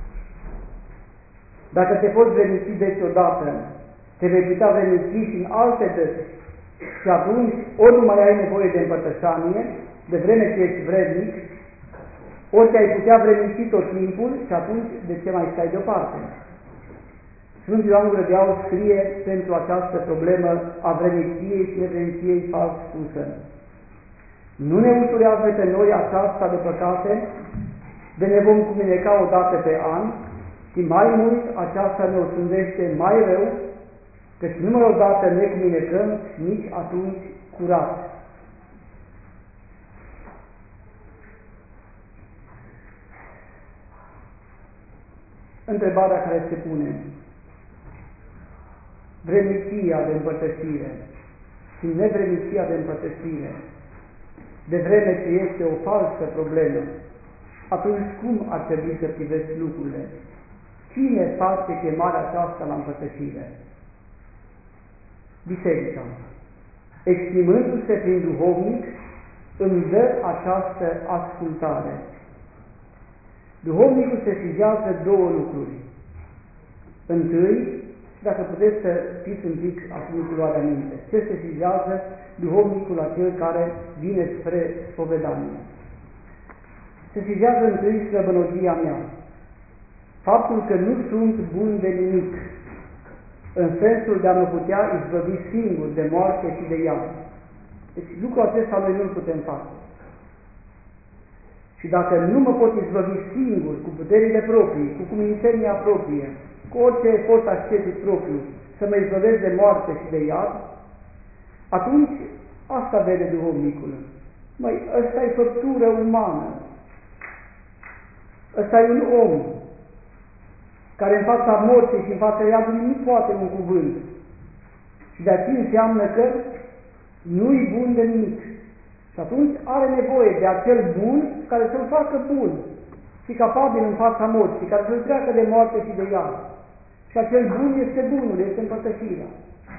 Dacă te poți vrednici deci odată, te vei putea vrednici și în alte dăți. Și atunci, ori nu mai ai nevoie de împărtășanie, de vreme ce ești vrednic, ori te-ai putea vrednici tot timpul și atunci de ce mai stai deoparte? Sfântul Ioan Gură de Aur scrie pentru această problemă a vredniciei și nevredniciei fals spusă. Nu ne ușurează pe noi aceasta de păcate, de ne vom cumineca o dată pe an, și mai mult aceasta ne osândește mai rău, căci numai odată necuminecăm, nici atunci curat. Întrebarea care se pune: vrednicia de împărtășire și nevrednicia de împărtășire, de vreme ce este o falsă problemă, atunci cum ar trebui să privesc lucrurile? Cine face chemarea aceasta la împărtășire? Biserica, exprimându-se prin duhovnic, îmi dă această ascultare. Duhovnicul se sizează două lucruri. Întâi, dacă puteți să fiți un pic acum cu luarea minte, ce se sizează duhovnicul acel care vine spre spovedanie? Se sizează întâi slăbănogia mea, faptul că nu sunt bun de nimic, în sensul de a mă putea izbăvi singur de moarte și de iad. Deci lucrul acesta noi nu-l putem face. Și dacă nu mă pot izbăvi singur, cu puterile proprii, cu cumințenia proprie, cu orice efort ascetic propriu, să mă izbăvesc de moarte și de iad, atunci asta vede duhovnicul. Măi, ăsta e făptură umană. Ăsta e un om care în fața morții și în fața iadului nu poate un cuvânt. Și de aceea înseamnă că nu-i bun de nimic. Și atunci are nevoie de acel bun care să-l facă bun și capabil în fața morții, care să-l treacă de moarte și de iad. Și acel bun este bunul, este împărtășirea.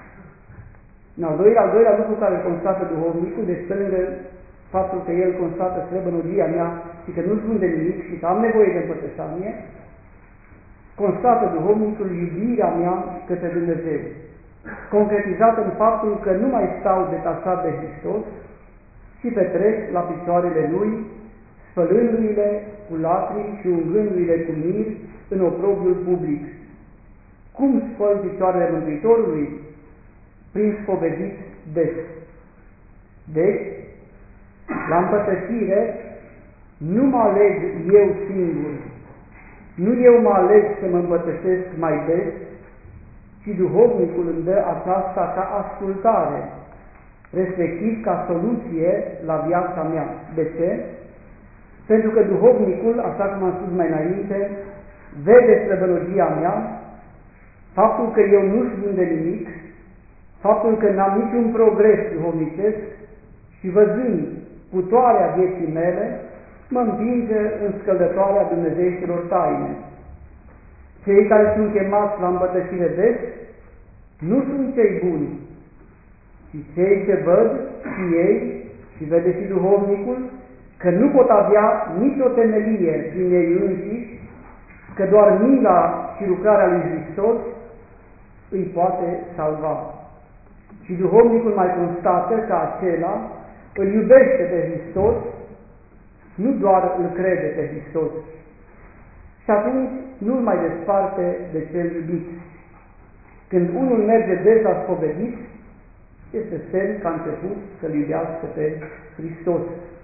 În al doilea lucru care îl constată duhovnicul, deci pe lângă faptul că el constată slăbănogia mea și că nu-s bun de nimic și că am nevoie de împărtășanie, constată duhovnicul iubirea mea către Dumnezeu, concretizată în faptul că nu mai stau detașat de Hristos, și petrec la picioarele Lui, spălându-i-le cu lacrimi și ungându-i-le cu mir în oprobiul public. Cum spăl picioarele Mântuitorului? Prin spovedit des. Deci, la împărtășire, nu mă aleg eu singur, nu eu mă aleg să mă împărtășesc mai des, ci duhovnicul îmi dă aceasta ca ascultare, respectiv ca soluție la viața mea. De ce? Pentru că duhovnicul, așa cum am spus mai înainte, vede slăbănogia mea, faptul că eu nu sunt de nimic, faptul că n-am niciun progres duhovnicesc și văzând putoarea vieții mele, mă împinge în scăldătoarea dumnezeieștilor taine. Cei care sunt chemați la împărtășire des nu sunt cei buni, și cei ce văd și ei, și vede și duhovnicul, că nu pot avea nicio temelie prin ei înșiși, că doar mila și lucrarea lui Hristos îi poate salva. Și duhovnicul mai constată că acela îl iubește pe Hristos, nu doar îl crede pe Hristos. Și atunci nu-l mai desparte de cel iubit. Când unul merge des la spovedit, este semn că a început să-L iubească pe Hristos.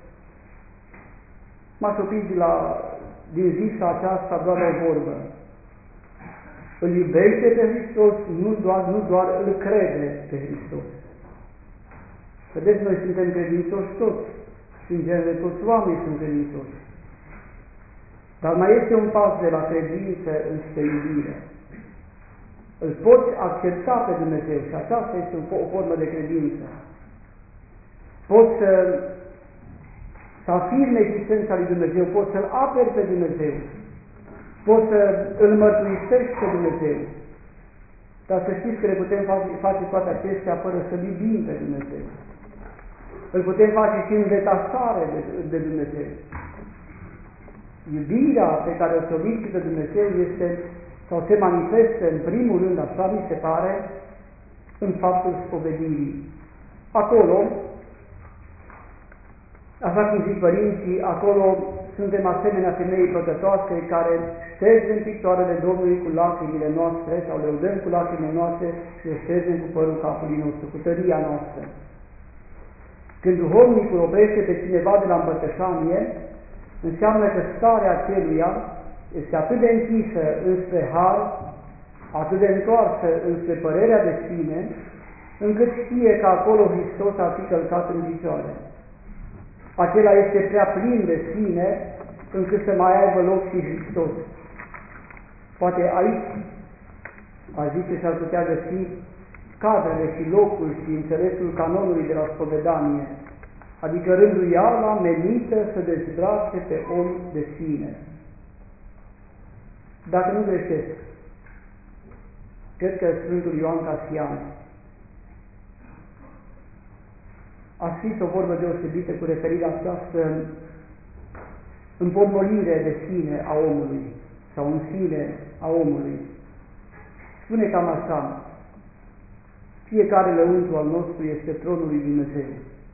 M-aș opri din zisa aceasta doar o vorbă. Îl iubește pe Hristos, nu doar îl crede pe Hristos. Vedeți, noi suntem credincioși toți și în genere toți oamenii sunt credincioși. Dar mai este un pas de la credință înspre iubire. Îl poți accepta pe Dumnezeu și aceasta este o formă de credință. Poți să afirme existența lui Dumnezeu, poți să-L aperi pe Dumnezeu, poți să îl mărturisești pe Dumnezeu. Dar să știți că le putem face toate acestea fără să iubim pe Dumnezeu. Îl putem face și în detașare de Dumnezeu. Iubirea pe care o solicită Dumnezeu este, sau se manifestă în primul rând, așa mi se pare, în faptul spovedirii. Acolo, așa cum zic părinții, acolo suntem asemenea femeii păcătoase care ștergem picioarele Domnului cu lacrimile noastre sau le udăm cu lacrimile noastre și le ștergem cu părul capului nostru, cu tăria noastră. Când duhovnicul oprește pe cineva de la împărtășanie, înseamnă că starea aceluia este atât de închisă înspre har, atât de întoarsă înspre părerea de sine, încât știe că acolo Hristos ar fi călcat în picioare. Acela este prea plin de sine, încât să mai aibă loc și Hristos. Poate aici, aș zice, și-ar putea găsi cadrele și locul și înțelesul canonului de la spovedanie, adică rânduiala menită să dezbrace pe om de sine. Dacă nu greșesc, cred că Sfântul Ioan Casian a scris o vorbă deosebită cu referire la această împotmolire de sine a omului, sau în sine a omului. Spune cam așa: fiecare lăuntru al nostru este tronul lui Dumnezeu.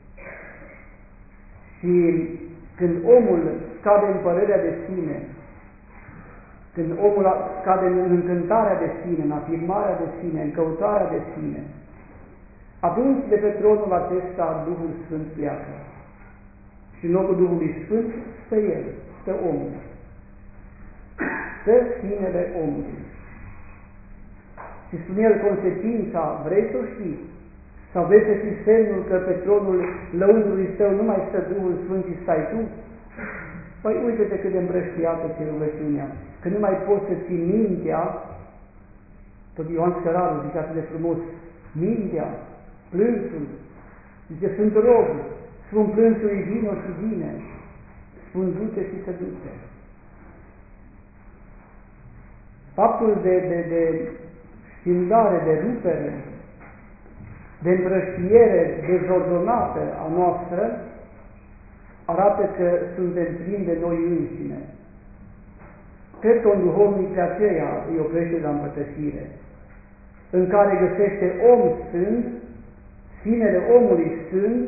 Și când omul cade în părerea de sine, când omul cade în încântarea de sine, în afirmarea de sine, în căutarea de sine, atunci de pe tronul acesta Duhul Sfânt pleacă. Și în locul Duhului Sfânt stă El, stă omul. Stă sinele omului. Și spune el consecința: vrei să o știi? Sau vrei să știi semnul că pe tronul lăuntrului tău nu mai stă Duhul Sfânt și stai tu? Păi uite-te cât de îmbrăștiată ți-e rugăciunea, că nu mai poți să ții mintea, tot Ioan Scăraru zice atât de frumos, mintea, plânsul, zice, sunt rob, spun plânsului vino și vine, spun du-te și se duce. Faptul de scindare, de rupere, de împrăștiere dezordonată a noastră, arată că suntem plini de noi înșine. Cred că un duhovnic de aceea îi oprește la împărtășire, în care găsește om sfânt, sinele omului sfânt,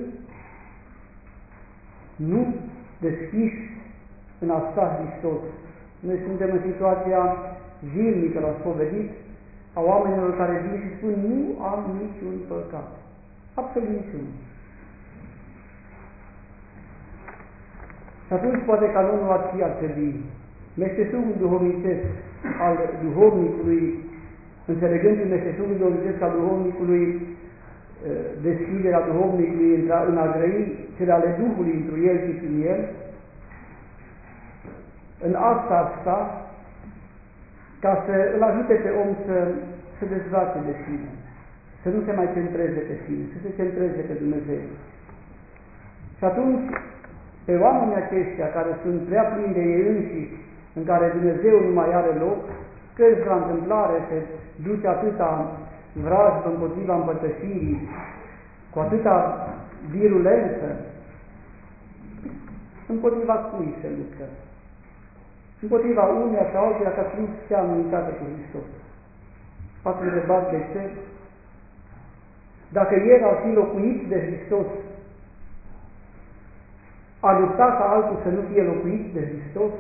nu deschiși în a sta Hristos. Noi suntem în situația zilnică la spovedit a oamenilor care vin și spun: nu am niciun păcat. Absolut niciun. Și atunci poate canonul ar trebui meșteșugul duhovnicesc al duhovnicului, înțelegând meșteșugul duhovnicesc al duhovnicului, deschiderea duhovnicului în a grăi cele ale Duhului întru el și prin el, în asta sta, ca să îl ajute pe om să dezbrace de sine, să nu se mai centreze pe sine, să se centreze pe Dumnezeu. Și atunci, pe oamenii aceștia care sunt prea plini de ei înșiși, în care Dumnezeu nu mai are loc, că la întâmplare se duce atâta vrajbă împotriva împărtășirii, cu atâta virulență, împotriva cui se luptă? Împotriva uneia sau altuia, ca să nu stea în unitate cu Hristos. V-ați întrebat de ce? Dacă el ar fi locuit de Hristos, a lupta ca altul să nu fie locuit de Hristos?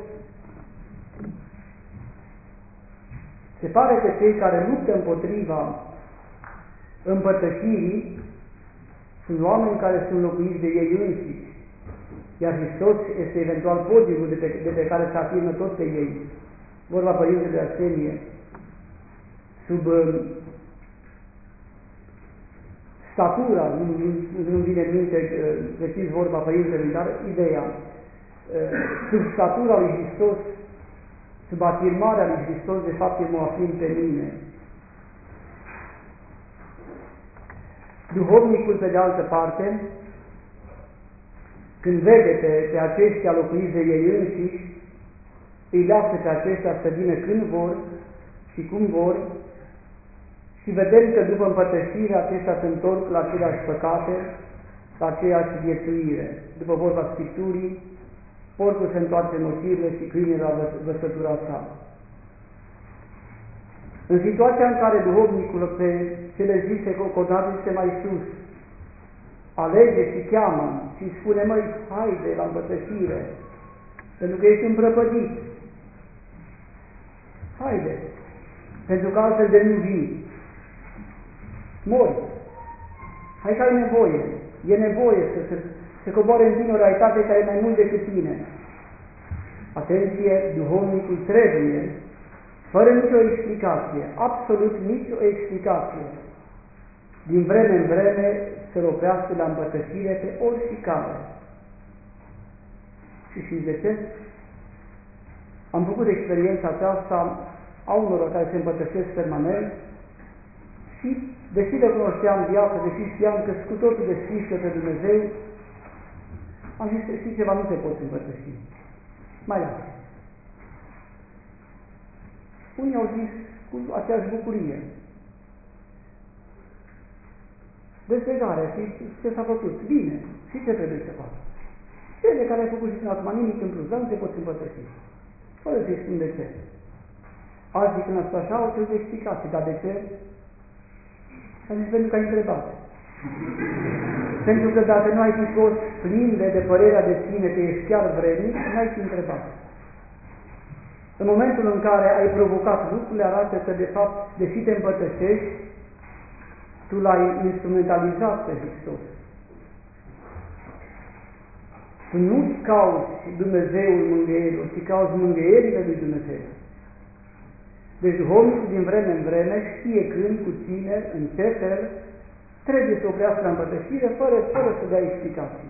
Se pare că cei care luptă împotriva împărtășirii sunt oameni care sunt locuiți de ei înșiși, iar Hristos este eventual podiumul de pe care se afirmă tot pe ei. Vorba Părintele de Arsenie, sub statura, nu vine în minte precis vorba Părintelui, dar ideea, sub statura lui Hristos, sub afirmarea lui Hristos, de fapt eu mă afirm pe mine. Duhovnicul, pe de altă parte, când vede pe aceștia locuiți de ei înșiși, îi lasă pe aceștia să vină când vor și cum vor, și vedem că după împărtășire aceștia se întorc la aceleași păcate, la aceeași viețuire. După vorba Scripturii, porcul se întoarce în ochirile și câinele la văsătura sa. În situația în care duhovnicul pe cele zise coordonate mai sus, alege și cheamă și spune: măi, haide la împărtășire, pentru că ești împrăpădit. Haide, pentru că altfel de nu vii. Mori. Hai că ai nevoie. E nevoie să coboare în tine o realitate care e mai mult decât tine. Atenție, duhovnicul trebuie, fără nicio explicație, absolut nicio explicație, din vreme în vreme să-l oprească la împărtășire pe oricare. Și știți de ce? Am făcut experiența aceasta a unor care se împărtășesc permanent și, deși le cunoșteam viața, deși știam că sunt cu totul deschiși către Dumnezeu, am zis că știi ceva, nu te poți împărtăși. Mai lasă. Unii au zis cu aceeași bucurie. Desplegarea, și ce s-a făcut? Bine. Și ce trebuie să faci? Cele care ai făcut și până acum nimic în plus, dar nu te poți împărtăși. Fără să-i spun de ce. Alții când asta așa au trebuie explicații. Dar de ce? Am zis pentru că ai întrebat. Pentru că dacă nu ai fi fost plin de părerea de sine că ești chiar vrednic, nu ai fi întrebat. În momentul în care ai provocat lucrurile, arată că de fapt, deși te împărtășești, tu l-ai instrumentalizat pe Hristos. Tu nu-ți cauți Dumnezeul mângâierilor, ci cauți mângâierile lui Dumnezeu. Deci duhovnicul din vreme în vreme știe când, cu cine, în ce fel, trebuie să oprească la împărtășire fără să dea explicații.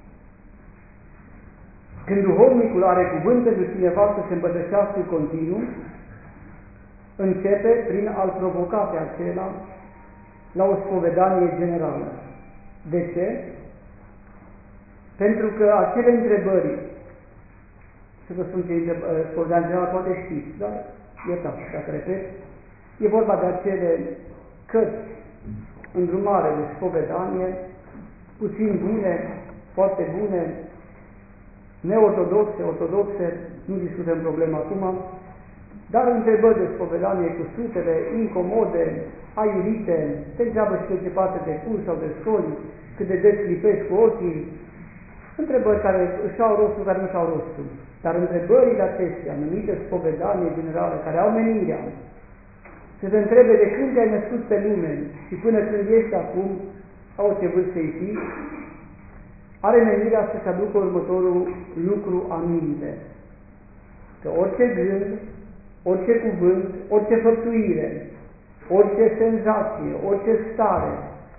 Când duhovnicul are cuvânt pentru cineva să se împărtășească continuu, începe prin a-l provoca pe acela la o spovedanie generală. De ce? Pentru că acele întrebări, să vă spun ce spovedanie generală poate știți, dar iertați, dacă repet, e vorba de acele cărți îndrumare de spovedanie, puțin bune, foarte bune, neortodoxe, ortodoxe, nu discutăm problema acum, dar întrebări de spovedanie cu sutele, incomode, aiurite, se întreabă și pe ce parte de curs sau de școli, cât de des clipești cu ochii, întrebări care își au rostul, care nu și-au rostul. Dar întrebările acestea, numite spovedanie generală, care au menirea să te întrebe de când te-ai născut pe lume și până când ești acum, au ce vârstă-i fi, are menirea să-și aducă următorul lucru aminte. Că orice gând, orice cuvânt, orice făptuire, orice senzație, orice stare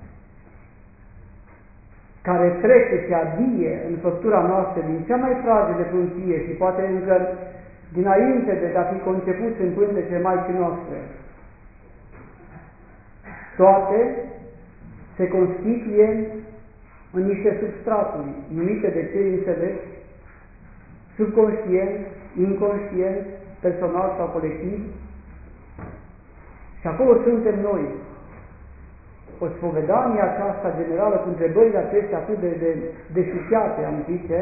care trece și adie în făptura noastră din cea mai fragedă frunție și poate încă dinainte de a fi conceput în pântecele Maicii noastre, toate se constituie în niște substraturi numite de cei înțelepți, subconștient, inconștient, personal sau colectiv, și acolo suntem noi. O spovedanie aceasta generală, cu întrebările acestea atât de deșuchiate, am zice,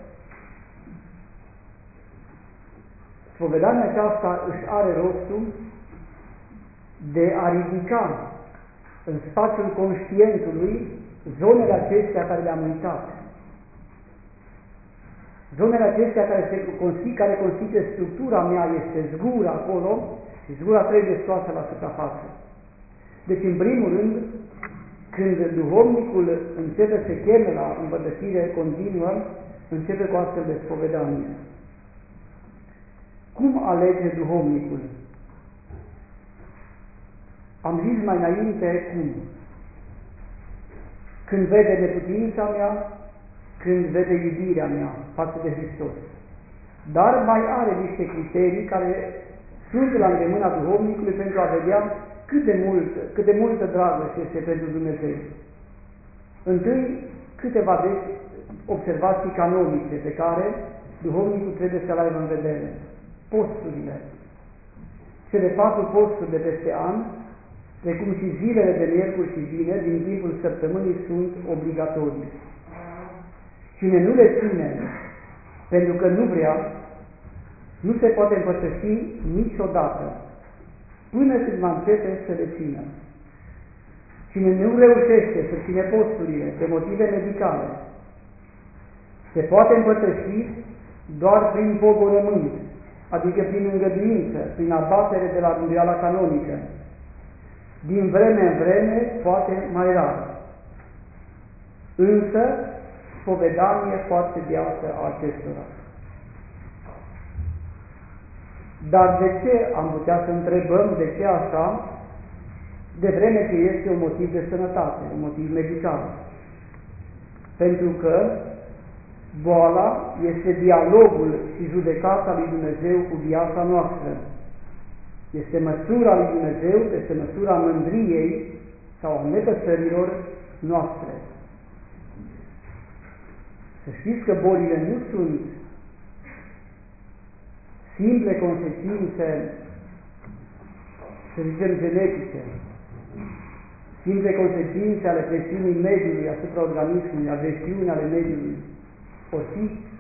spovedania aceasta își are rostul de a ridica în spațiul conștientului zonele acestea care le-am uitat. Zonele acestea care constituie structura mea, este zgura acolo și zgura trebuie scoasă la suprafață. Deci, în primul rând, când duhovnicul începe să cheme la împărtășire continuă, începe cu astfel de spovedanie. Cum alege duhovnicul? Am zis mai înainte cum. Când vede neputința mea, când vede iubirea mea față de Hristos. Dar mai are niște criterii care sunt la îndemâna duhovnicului pentru a vedea cât de multă dragoste este pentru Dumnezeu. Întâi, câteva observații canonice pe care duhovnicul trebuie să le aibă în vedere. Posturile. Cele 4 posturi de peste an, precum și zilele de miercuri și vineri din timpul săptămânii, sunt obligatorii. Cine nu le ține pentru că nu vrea, nu se poate împărtăși niciodată, până când va începe să le țină. Cine nu reușește să ține posturile pe motive medicale, se poate împărtăși doar prin pogorământ, adică prin îngăduință, prin abatere de la rânduiala canonică. Din vreme în vreme, poate mai rar. Însă, spovedanie foarte viață a acestora. Dar de ce am putea să întrebăm de ce așa, de vreme ce este un motiv de sănătate, un motiv medical? Pentru că boala este dialogul și judecata lui Dumnezeu cu viața noastră. Este măsura lui Dumnezeu, este măsura mândriei sau a nepăsărilor noastre. Să știți că bolile nu sunt simple consecințe, să zicem, genetice, simple consecințe ale presiunii mediului asupra organismului, agresiunii ale mediului, o fi,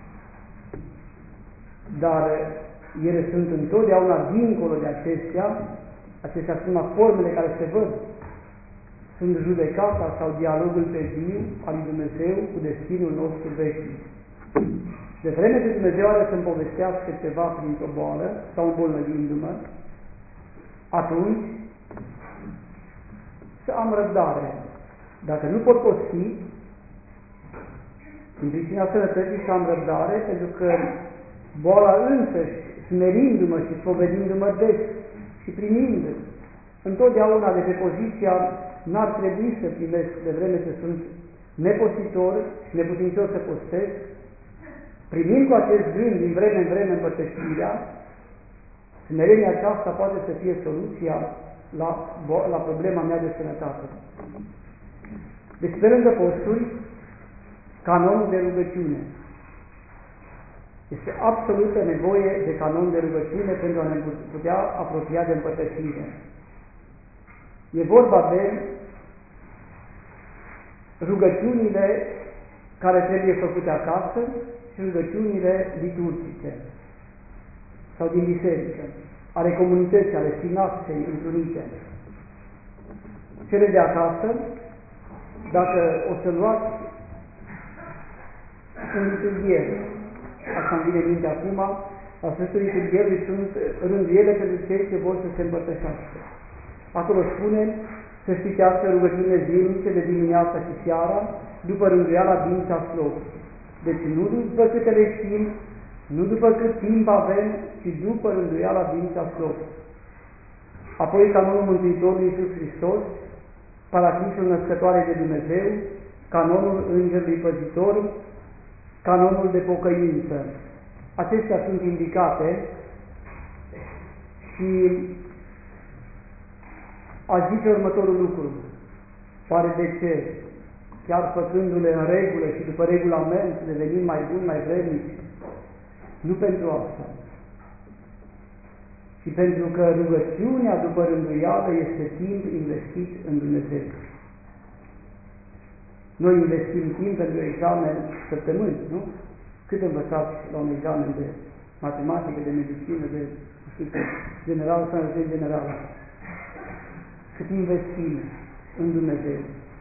dar ele sunt întotdeauna dincolo de acestea sunt formele care se văd, sunt judecata sau dialogul pe viu al lui Dumnezeu cu destinul nostru veșnic. De vreme ce Dumnezeu are să-mi povestească ceva printr-o boală sau îmbolnăvindu-mă, atunci să am răbdare. Dacă nu pot posti, în pricina sănătății să am răbdare, pentru că boala însăși, smerindu-mă și spovedindu-mă des și primind întotdeauna de pe poziția n-ar trebui să primesc de vreme ce sunt nepostitor și neputințos să postez, primind cu acest gând din vreme în vreme împărtășirea, smerenia aceasta poate să fie soluția la problema mea de sănătate. Deci, pe lângă posturi, canonul de rugăciune. Este absolută nevoie de canon de rugăciune pentru a ne putea apropia de împărtășire. E vorba de rugăciunile care trebuie făcute acasă și rugăciunile liturgice sau din biserică, ale comunității, ale sinapsei întrunite. Cele de acasă, dacă o să luați în liturghiere, asta îmi vine în minte acum, la sfârșitul liturghierii sunt rânduiele pentru cei ce vor să se împărtășească. Acolo spune să citească rugăciunile zilnice de dimineața și seara, după rânduiala din cea slobului. Deci nu după câte le știm, nu după cât timp avem, ci după rânduiala din cea slobului. Apoi canonul Mântuitorului Iisus Hristos, Paraclisul Născătoare de Dumnezeu, canonul Îngerului Păzitor, canonul de pocăință. Acestea sunt indicate și aș zice următorul lucru. Oare de ce? Chiar făcându-le în regulă și după regulament, devenind mai bun, mai vrednici? Nu pentru asta. Ci pentru că rugăciunea după rânduială este timp investit în Dumnezeu. Noi investim timp pentru examen săptămâni, nu? Cât învățați la un examen de matematică, de medicină, de general, sănătate generală? Cât investim în Dumnezeu?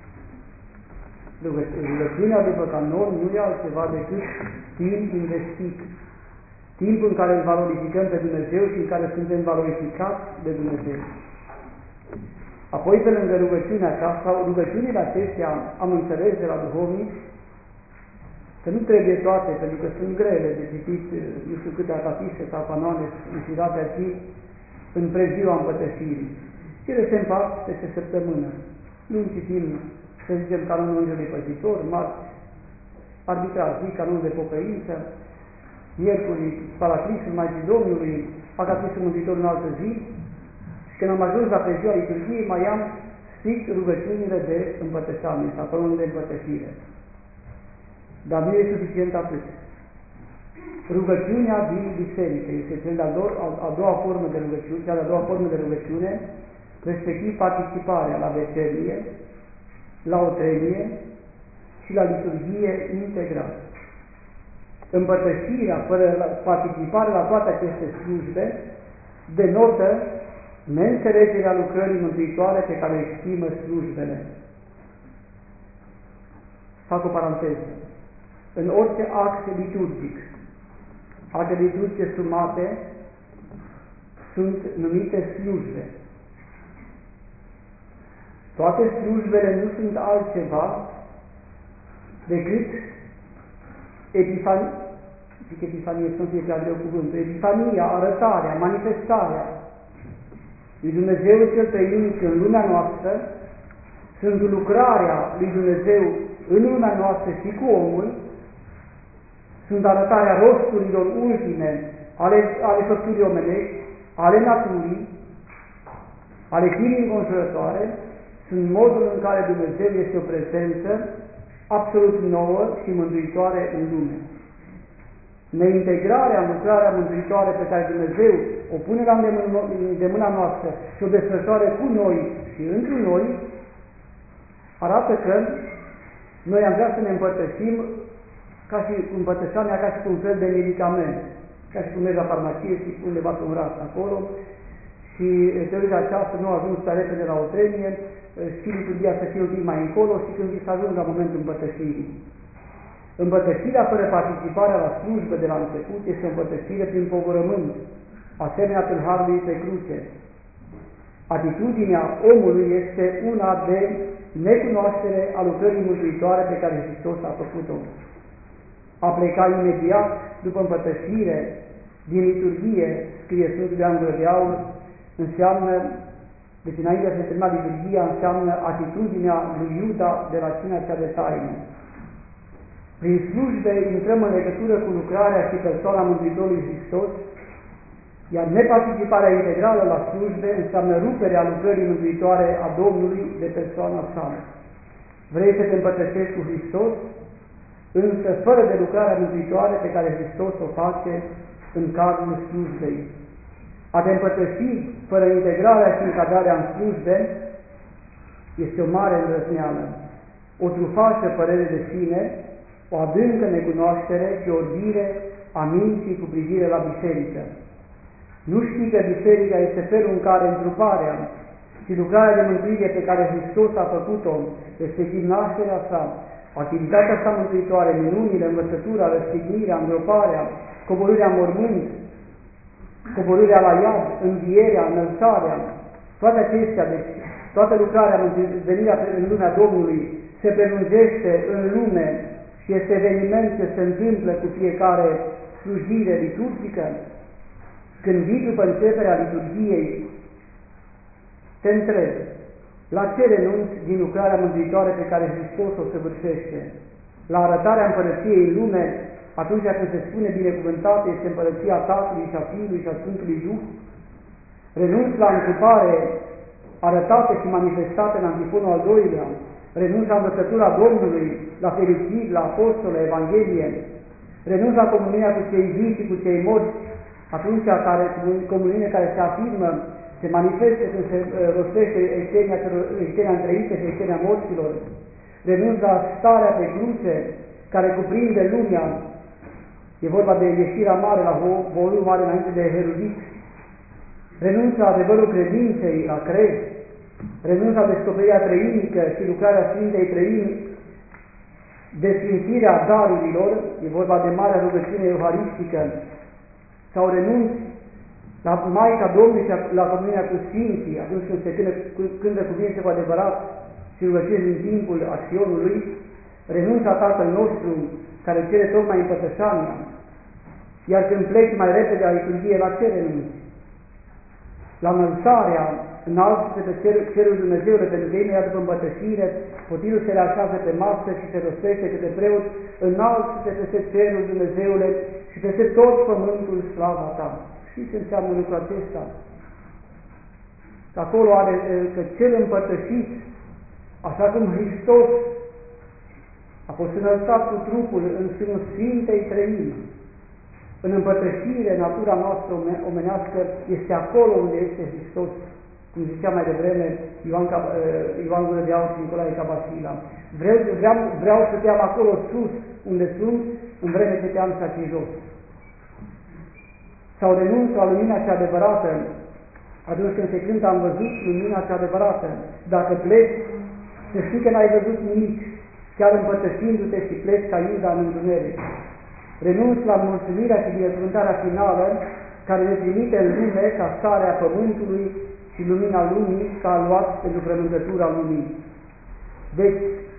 Rugăciunea după canon nu e altceva decât timp investit. Timp în care îl valorificăm pe Dumnezeu și în care suntem valorificați de Dumnezeu. Apoi, pe lângă rugăciunea aceasta, rugăciunile acestea, am înțeles de la duhovnici, că nu trebuie toate, pentru că sunt grele de citit, nu știu câte acatiste sau canoane înfirate aici, în preziua împărtășirii. Ele se împart peste săptămână. Luni citim, să zicem, canonul Îngerului Păzitor, marți, arbitrar zi, canonul de pocăință, miercuri, Paraclisul Maicii Domnului, Acatistul Mântuitor în altă zi, și când am ajuns la preziua liturgiei, mai am strict rugăciunile de împărtășanie, sau canonul de împărtășire. Dar nu e suficient atât. Rugăciunea din biserică este cea de-a doua formă de rugăciune, cea de-a doua formă de rugăciune, respectiv participarea la veselie, la otrenie și la liturghie integral. Împărtășirea fără participare la toate aceste slujbe denotă neînțelegerea lucrării mântuitoare pe care exprimă slujbele. Fac o paranteză. În orice act liturgic, acte liturgice sumate sunt numite slujbe. Toate slujbele nu sunt altceva decât zic epifanie, să nu fie prea greu cuvântul, epifania, arătarea, manifestarea lui Dumnezeu cel Trăinic în lumea noastră, sunt lucrarea lui Dumnezeu în lumea noastră și cu omul, sunt arătarea rosturilor ultime ale făpturii omenești, ale naturii, ale firii înconjurătoare, sunt modul în care Dumnezeu este o prezență absolut nouă și mântuitoare în lume. Neintegrarea în lucrarea mântuitoare pe care Dumnezeu o pune la îndemâna noastră și o desfășoară cu noi și întru noi, arată că noi am vrea să ne împărtășim ca și împărtășania, ca și cu un fel de medicament, ca și cum mergi la farmacie și undeva pe un rat acolo și teoria aceasta nu a ajuns prea repede la o premie, spiritul dia să fie un pic mai încolo și când s-a ajuns la momentul împărtășirii. Împărtășirea fără participarea la slujbă de la început este o împărtășire prin povărământ, asemenea tâlharului pe cruce. Atitudinea omului este una de necunoaștere a lucrării mântuitoare pe care Hristos a făcut-o. A pleca imediat după împărtășire din liturghie, scrie Sfântul Ioan Gură de Aur, înseamnă, deci înainte să se termina liturghia, înseamnă atitudinea lui Iuda de la cina cea de taină. Prin slujbe intrăm în legătură cu lucrarea și persoana Mântuitorului Hristos, iar neparticiparea integrală la slujbe înseamnă ruperea lucrării mântuitoare a Domnului de persoana sa. Vrei să te împărtășești cu Hristos, însă fără de lucrarea mântuitoare pe care Hristos o face în cadrul slujbei. A te împărtăși fără integrarea și încadrarea în slujbe este o mare îndrăzneală, o trufașă părere de sine, o adâncă necunoaștere și orbire a minții cu privire la biserică. Nu știi că biserica este felul în care întruparea și lucrarea de mântuire pe care Hristos a făcut-o, respectiv nașterea sa, activitatea sa mântuitoare, minunile, învățătura, răstignirea, îngroparea, coborârea în mormânt, coborârea la iad, învierea, înălțarea, toate acestea, deci toată lucrarea, venirea în lumea Domnului se prelungește în lume și este eveniment ce se întâmplă cu fiecare slujire liturgică. Când vii după începerea liturghiei, te întrebi, la ce renunți din lucrarea mântuitoare pe care Hristos o săvârșește? La arătarea împărăției în lume, atunci când se spune binecuvântată este împărăția Tatălui și a Fiului și a Sfântului Duh? Renunți la întrupare arătată și manifestată în Antifonul al doilea? Renunți la învățătura Domnului, la fericiri, la apostole, Evanghelie? Renunți la comunia cu cei vii și cu cei morți, atunci comunie care se afirmă, se manifestă când se rostește extenia întreită și extenia morților. Renunți la starea pe cruce, care cuprinde lumea. E vorba de ieșirea mare la volum mare înainte de Herudit. Renunți la adevărul credinței, la crez. Renunți la descoperirea treinică și lucrarea Sfintei Treimi, desfințirea darurilor, e vorba de marea rugăciune euharistică, sau renunți la Maica Domnului și la comunia cu Sfinții, atunci când se cântă cuvinte cu adevărat și rugăciuni din timpul acțiunului, renunți la Tatăl nostru, care cere tocmai împărtășania, iar când pleci mai repede la liturghie, la ce renunți? La înălțarea, înalță-se pe cerul Dumnezeului, pentru că imediat după împărtășire, potirul se reașează pe masă și se rostește către preot, înalță-se peste cerul Dumnezeule și peste tot pământul slava ta. Știți ce înseamnă lucrul acesta? Că acolo are că cel împărtășit, așa cum Hristos a fost înălțat cu trupul în sânul Sfintei Treimi, în împărtășire, natura noastră omenească este acolo unde este Hristos, cum zicea mai devreme Ioan Gură de Aur și Nicolae Cabasila. Vreau să te am acolo sus, unde sunt, în vreme ce te am și jos. Sau renunț la lumina cea adevărată, atunci când se cântă am văzut lumina cea adevărată. Dacă pleci, să știi că n-ai văzut nimic, chiar împărtășindu-te și pleci ca Iuda în întuneric. Renunț la mulțumirea și binecuvântarea finală care ne trimite în lume ca starea pământului și lumina lumii ca luat pentru frământătura lumii. Deci,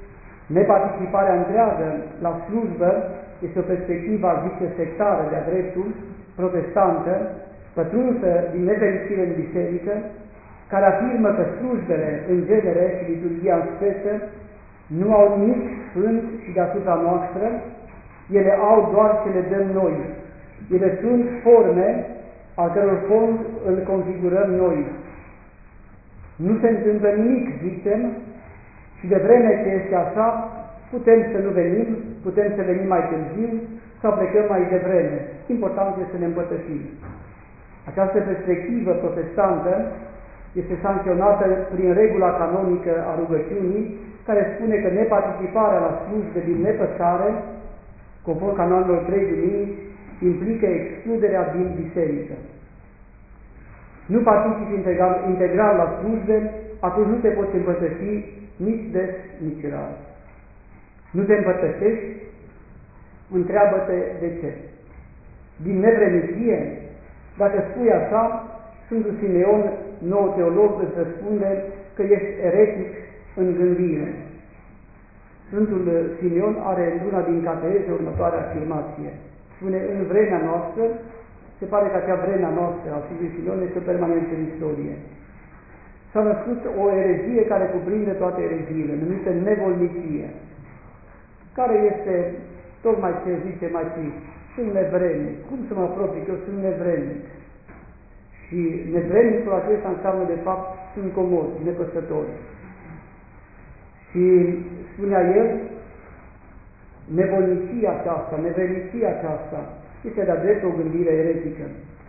Neparticiparea întreagă la slujbă este o perspectivă, zice, sectară de-a dreptul, protestantă, pătrunsă din nefericire în biserică, care afirmă că slujbele în genere și liturghia în speță nu au nimic sfânt și deasupra noastră, ele au doar ce le dăm noi. Ele sunt forme al căror fond îl configurăm noi. Nu se întâmplă nimic, zicem, și de vreme ce este așa, putem să nu venim, putem să venim mai târziu sau plecăm mai devreme. Important este să ne împărtășim. Această perspectivă protestantă este sancționată prin regula canonică a rugăciunii, care spune că neparticiparea la slujbe din nepăsare, conform canonelor 3 duminici, implică excluderea din biserică. Nu participi integral la slujbe, atunci nu te poți împărtăși nici des, nici rar. Nu te împărtășești? Întreabă-te de ce. Din nevrenicie, dacă spui așa, Sfântul Simeon, nou teolog, îți răspunde că ești eretic în gândire. Sfântul Simeon are într-una din cateheze următoarea afirmație. Spune, în vremea noastră, se pare că acea vremea noastră a Sfântului Simeon este permanent în istorie. S-a născut o erezie care cuprinde toate ereziile, numită nevolnicie, care este tocmai ce zice mai sus. Sunt nevrednic. Cum să mă apropii că eu sunt nevrednic? Și nevrednicul acesta înseamnă, de fapt, sunt comod, nepăsători. Și spunea el, nevolnicia aceasta, nevrednicia aceasta, este de-a drept o gândire eretică.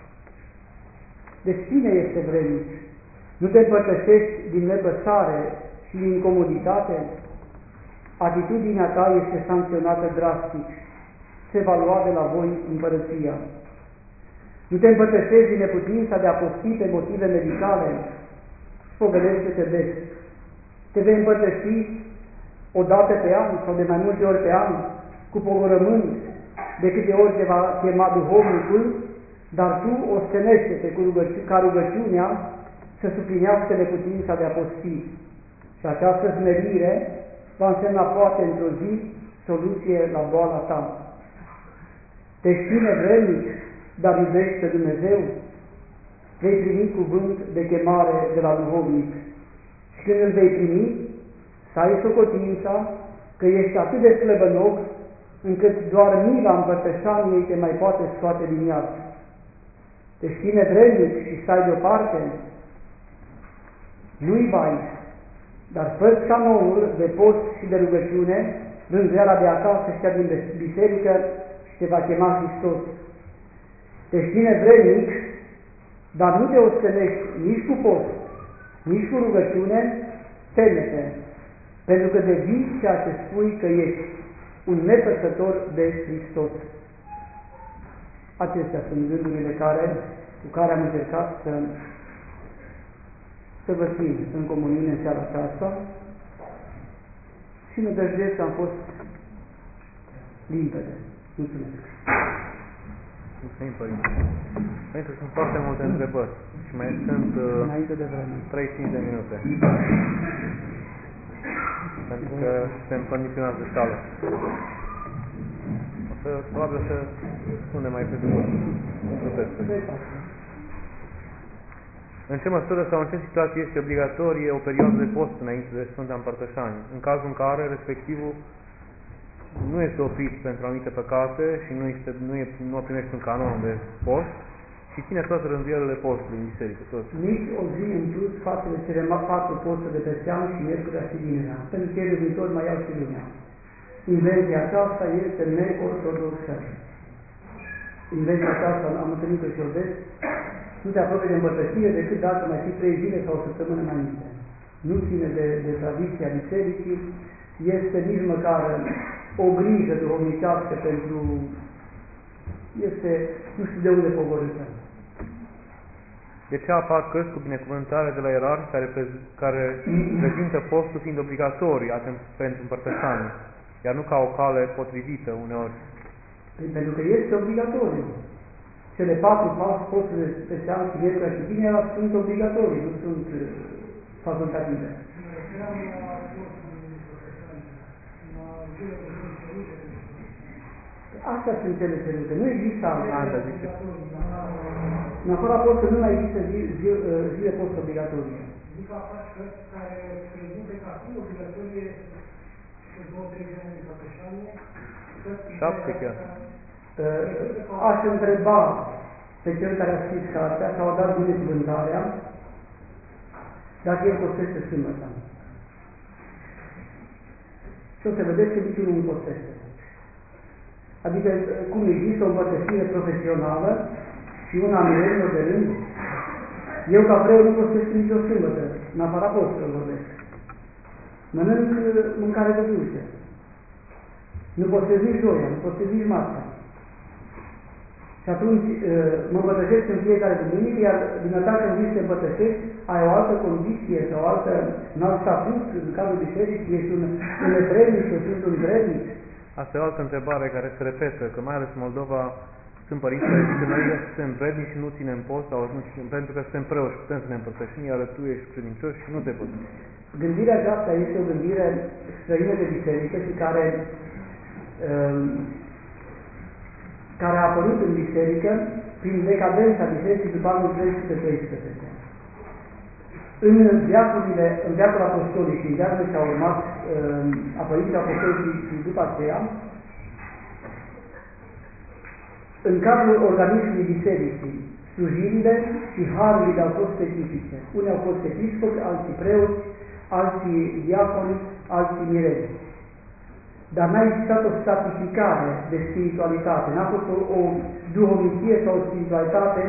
Deci cine este vrednic? Nu te împărtășești din nepăsare și din incomoditate? Atitudinea ta este sancționată drastic. Se va lua de la voi împărăția. Nu te împărtășești din neputința de a posti pe motive medicale? Spogălește-te des. Te vei împărtăși o dată pe an sau de mai multe ori pe an cu pogorământ, de câte ori te va chema duhovnicul, dar tu ostenește-te ca rugăciunea să suplinească neputința de a posti. Și această smerire va însemna poate într-o zi soluție la boala ta. Te știi nevrednic, dar iubești pe Dumnezeu? Vei primi cuvânt de chemare de la duhovnic. Și când îl vei primi, să ai socotința că ești atât de slăbănoc, încât doar mila împărtășaniei te mai poate scoate din iad. Te știi nevrednic și stai deoparte? Nu-i bai, dar fă canonul de post și de rugăciune, rânduiala de acasă și din biserică și te va chema Hristos. Te știi nevrednic, dar nu te ostenești nici cu post, nici cu rugăciune, teme-te, pentru că devii ceea ce spui că ești, un nepăsător de Hristos. Acestea sunt gândurile cu care am încercat să vă țin în comuniune în seara aceasta și nădăjduiesc că am fost limpede. Mulțumesc! Mulțumim, Părinte. Părinte, sunt foarte multe întrebări și mai sunt 35 de minute. Pentru că suntem condiționați de sală. O să, probabil să spunem mai pe după. În ce măsură sau în ce situație este obligatorie o perioadă de post înainte de Sfânta Împărtășanie, în cazul în care respectivul nu este oprit pentru anumite păcate și nu primește un canon de post și ține toate rânduielile postului în biserică. Nici o zi în plus față de cele 4 posturi de pe seamă și miercurea și vinerea, pentru că ele viitor mai iau și lumea. Invenția aceasta este neortodoxă. Invenția aceasta am întâlnit-o și o des, nu te apropie de împărtășire decât dacă mai fi 3 zile sau o săptămână mai înainte. Nu ține de tradiția bisericii, este nici măcar o grijă duhovnicească pentru... este nu știu de unde pogorâtă. De ce apar cărți cu binecuvântare de la ierarhi care prezintă postul fiind obligatoriu pentru împărtășanie, iar nu ca o cale potrivită uneori? Pentru că este obligatoriu. Cele 4 posturi de seamă și miercurea și vinerea sunt obligatorii, nu sunt facultative. Astea sunt cele cerute. Nu există alta. În afara postului nu mai există zile post-obligatorie. Zic la faci care prezinte ca fi obligatorie și 2-3 ani de căpășanie. 7 chiar. Aș întreba pe cel care a scris cartea sau a dat binecuvântarea dacă el postește sâmbătă. Și o să vedeți că niciunul nu postește. Adică cum există o împărtășire profesională și una mirenilor de rând. Eu ca preot nu postesc nicio sâmbătă, în afara postului vorbesc. Mănânc mâncare de dulce. Nu postez nici joia, nu postez nici marțea. Și atunci mă împărtășesc în fiecare duminică, iar dumneavoastră când vii să te împărtășești, ai o altă condiție sau un alt statut în cadrul bisericii, ești un nevrednic sau sunt un vrednic. Asta e o altă întrebare care se repetă, că mai ales în Moldova sunt părinți care zic că noi suntem vrednici și nu ținem post, sau nu ținem, pentru că suntem preoși și putem să ne împărtășim, iar tu ești credincios și nu te poți. Gândirea aceasta este o gândire străină de biserică și care a apărut în biserică prin decadența bisericii după anul 313. În viacul apostolic și în viacul ce au urmat apariția apostolic și după aceea, în cadrul organismului bisericii, slujirile și harurile au fost specifice. Unii au fost episcopi, alții preoți, alții diaconi, alții mireni. Dar n-a existat o stratificare de spiritualitate, n-a fost o duhovnicie sau o spiritualitate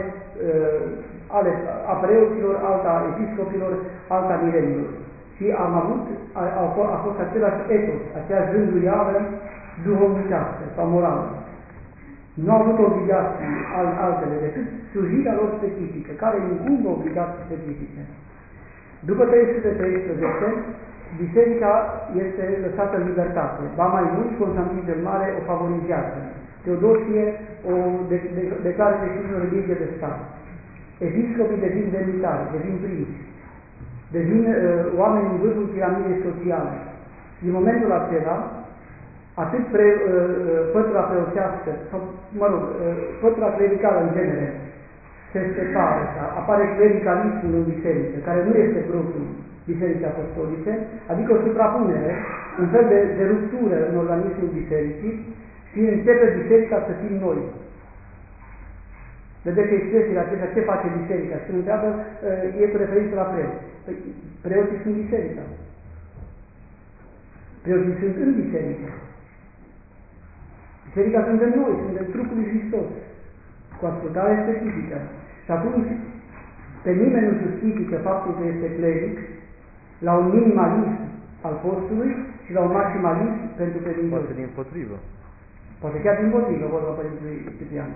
a preoților, alta a episcopilor, alta a mirenilor. Și a fost același etos, aceeași rânduială duhovnicească sau morală. Nu au avut obligații altele decât slujirea lor specifică, care incumbă obligații specifice. După 313, biserica este lăsată în libertate. Ba mai mult, Constantin cel Mare o favorizează. Teodosie o declară creștinii o religie de stat. Episcopii devin demnitari, devin prinți, devin oameni în vârful piramidei sociale. Din momentul acela, atât pătura preoțească, sau, pătura clericală în genere, se separă, apare clericalismul în biserică, care nu este propriul Bisericii Apostolice, adică o suprapunere, un fel de ruptură în organismul bisericii și începe biserica să fim noi. Vedeți expresiile acestea, ce face biserica? Și când întreabă, e cu referință la preoți. Păi, preoții sunt biserica. Preoții sunt în biserică. Biserica suntem noi, suntem trupul lui Hristos, cu ascultare specifică. Și atunci, pe nimeni nu justifică faptul că este cleric la un minimalism al postului și la un maximalism pentru credincios. Poate din potrivă. Poate chiar din potrivă, vorba Părintelui Ciprian.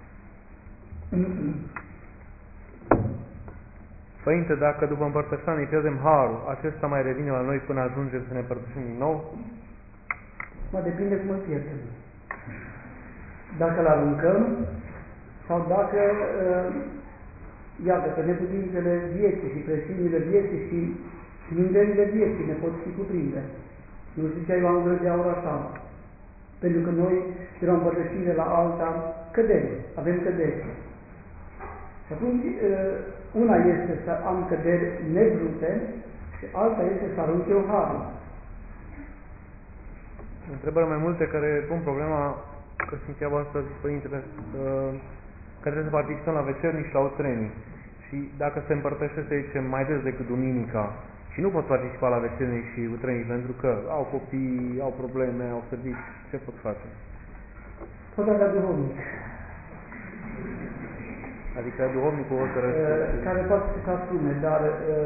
Părinte, dacă după împărtășanie pierdem harul, acesta mai revine la noi până ajungem să ne împărtășim din nou? Mă depinde cum îl pierdem. Dacă îl aruncăm sau dacă, iată, că neputințele vieții și presiunile vieții și minderile vieții ne pot și cuprinde. Nu zicea Ioan Gură de Aur așa. Pentru că noi, de la împărtășire la alta, cădem, avem căderi. Și atunci, una este să am căderi nevrute și alta este să arunc eu harul. Întrebări mai multe care pun problema că simțeam astăzi, Părintele, că trebuie să participăm la vecernici și la otrenii. Și dacă se împărtășește, zicem, mai des decât duminica și nu pot participa la vecernici și otrenii pentru că au copii, au probleme, au servici, ce pot face? Pot avea duhovnic. Adică duhovnicul o să care poate să se asume, dar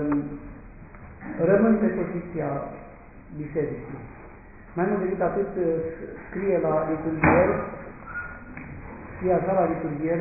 rămân pe poziția bisericii. Mai mult decât atât, scrie la liturgier, scrie așa la liturgier,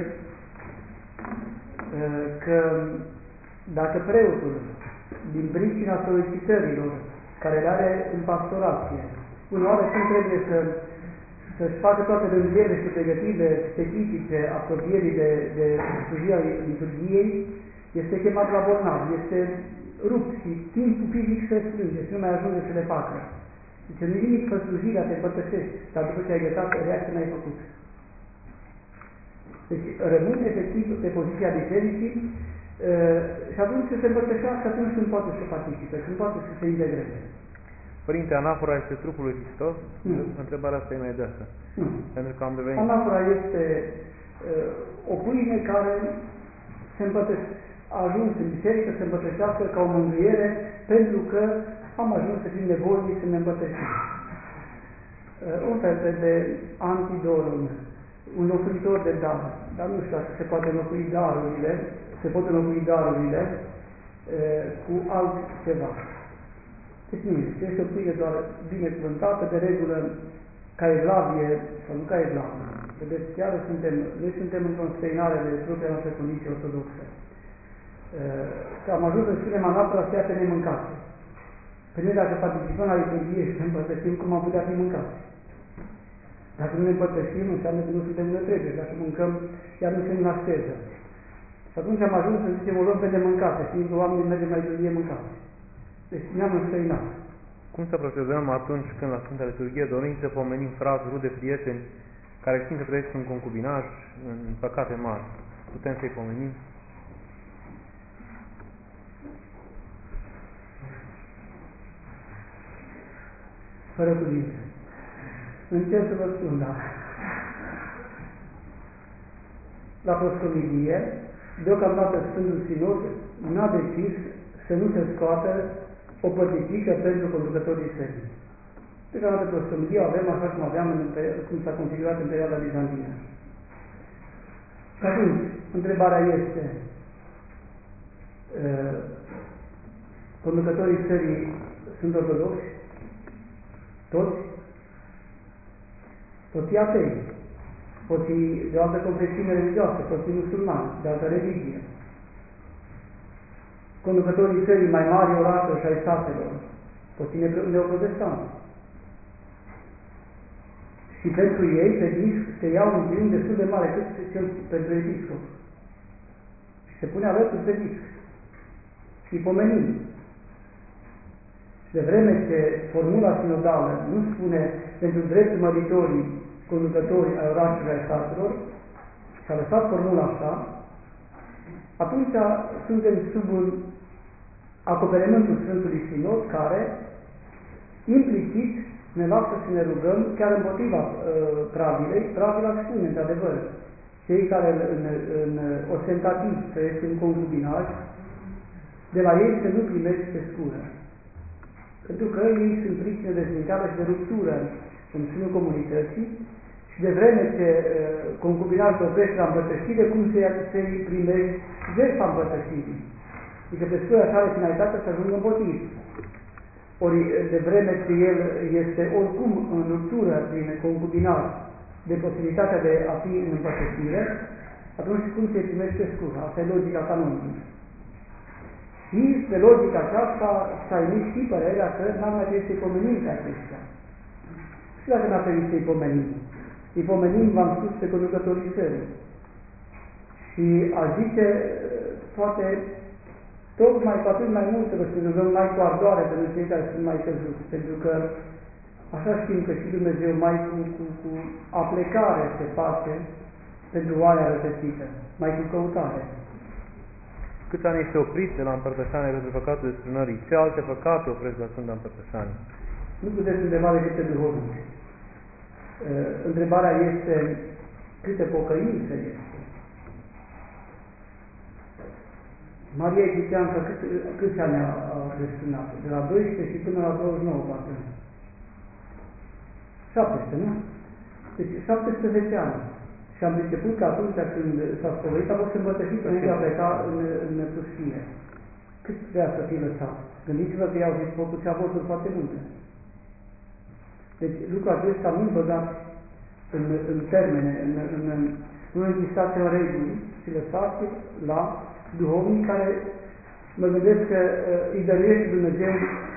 că dacă preotul, din pricina solicitărilor care le are în pastorație, uneori cum trebuie să-și facă toate rânduielile și pregătirile specifice apropierii de slujirea liturgiei, este chemat la bolnav, este rupt și timpul fizic se strânge și nu mai ajunge să le facă. Zice, nu nimic fă slujirea, te împărtășești, dar după ce ai gătat, reacția n-ai făcut. Deci rămâne efectiv pe poziția bisericii și atunci se împărtășească atunci când poate să participe, când poate să se integreze. Părinte, anafora este trupul lui Hristos? Nu. Întrebarea asta e imediată. Nu. Pentru că am devenit... Anafora este o pâine care se a ajuns în biserică să împărtășească ca o mângâiere pentru că am ajuns să fim nevoinici să ne împărtășim. Un fel de antidorum, un locuitor de dar, dar nu știu dacă se pot înlocui darurile cu altceva. Deci nu este o pâine doar binecuvântată, de regulă ca evlavie, sau nu ca evlavie. Vedeți, chiar noi suntem într-o înstrăinare de propria noastră condiție ortodoxă. Că am ajuns să spunem anafora să ia pe nemâncate. Pe noi dacă participăm la liturghie și ne împărtășim, cum am putea fi mâncați? Dacă nu ne împărtășim, înseamnă că nu suntem nătrege. Dacă mâncăm, iar nu suntem în asceză. Și atunci am ajuns să zicem, o luăm pe nemâncate, fiindcă oamenii mergem la liturghie mâncați. Deci ne-am înstrăinat. Cum să procedăm atunci când la Sfânta Liturghie dorim să pomenim frați, rude, prieteni care știm că trăiesc în concubinaj, în păcate mari? Putem să-i pomenim? Fără cuvinte. Încerc să vă spun, da. La proscovidie, deocamdată Sfântul Sinod n-a decis să nu se scoată o părticică pentru conducătorii săi. Deocamdată proscovidie avem așa cum aveam cum s-a configurat în perioada bizantină. Și atunci, întrebarea este, conducătorii sării sunt ortodoxi? Toți? Pot fi atei, pot fi de o altă confesiune religioasă, pot fi musulmani, de altă religie. Conducătorii țării mai mari orașelor și ai statelor, pot fi neoprotestanți. Și pentru ei, pe disc, se ia un viun destul de mare, cât cel pentru episcop. Și se pune alături pe disc. Și pomenim. De vreme ce formula sinodală nu spune pentru dreptul măritorii conducătorii ai orașelor ai statelor, și a lăsat formula așa, atunci suntem sub un acoperimentul Sfântului Sinod care implicit ne lasă să ne rugăm chiar împotriva pravilei. Pravila spune, într-adevăr, cei care în ostentativ trăiesc în concubinaj, de la ei să nu primești pe scură. Pentru că ei sunt pricine de sfințeală și de ruptură în sânul comunității și de vreme ce concubinajul oprește la împărtășire, cum să-i primești jertfa împărtășirii. Adică pe scură așa are finalitatea să ajungă împotriv. Ori de vreme ce el este oricum în ruptură prin concubinaj de posibilitatea de a fi în împărtășire, atunci cum se primește pe scură? Asta e logica canonică. Și pe logica aceasta s-a emis și părerea că n-am mai trebuit să-i pomenim pe aceștia. Și dacă n-a trebuit să-i pomenim? Îi pomenim, v-am spus, pe conducătorii țării. Și a zice, poate, tocmai cu atât mai mult să vă rugăm mai cu ardoare pentru cei care sunt mai căzuți. Pentru că așa știm că și Dumnezeu mai cu aplecare se face pentru oaia rătăcită, mai cu căutare. Câți ani este oprit de la împărtășanie pentru păcatul desfrânării? Ce alte păcate opresc la Sfânta Împărtășanie? Nu puteți întreba decât pe duhovnici. Întrebarea este câte pocăință este. Maria Egipteancă câți ani a desfrânat? De la 12 și până la 29, poate. 17, nu? Deci 17 ani. Și am început că atunci când s-a spovedit, a fost îmbătășit înainte a pleca în pustie. Cât vrea să fie lăsat? Gândiți-vă că i-au zis făcut și avorturi foarte multe. Deci lucrul acesta nu-l băgați în termene, nu existați în reguli, și lăsați la duhovnici care mă gândesc că îi dăruiește Dumnezeu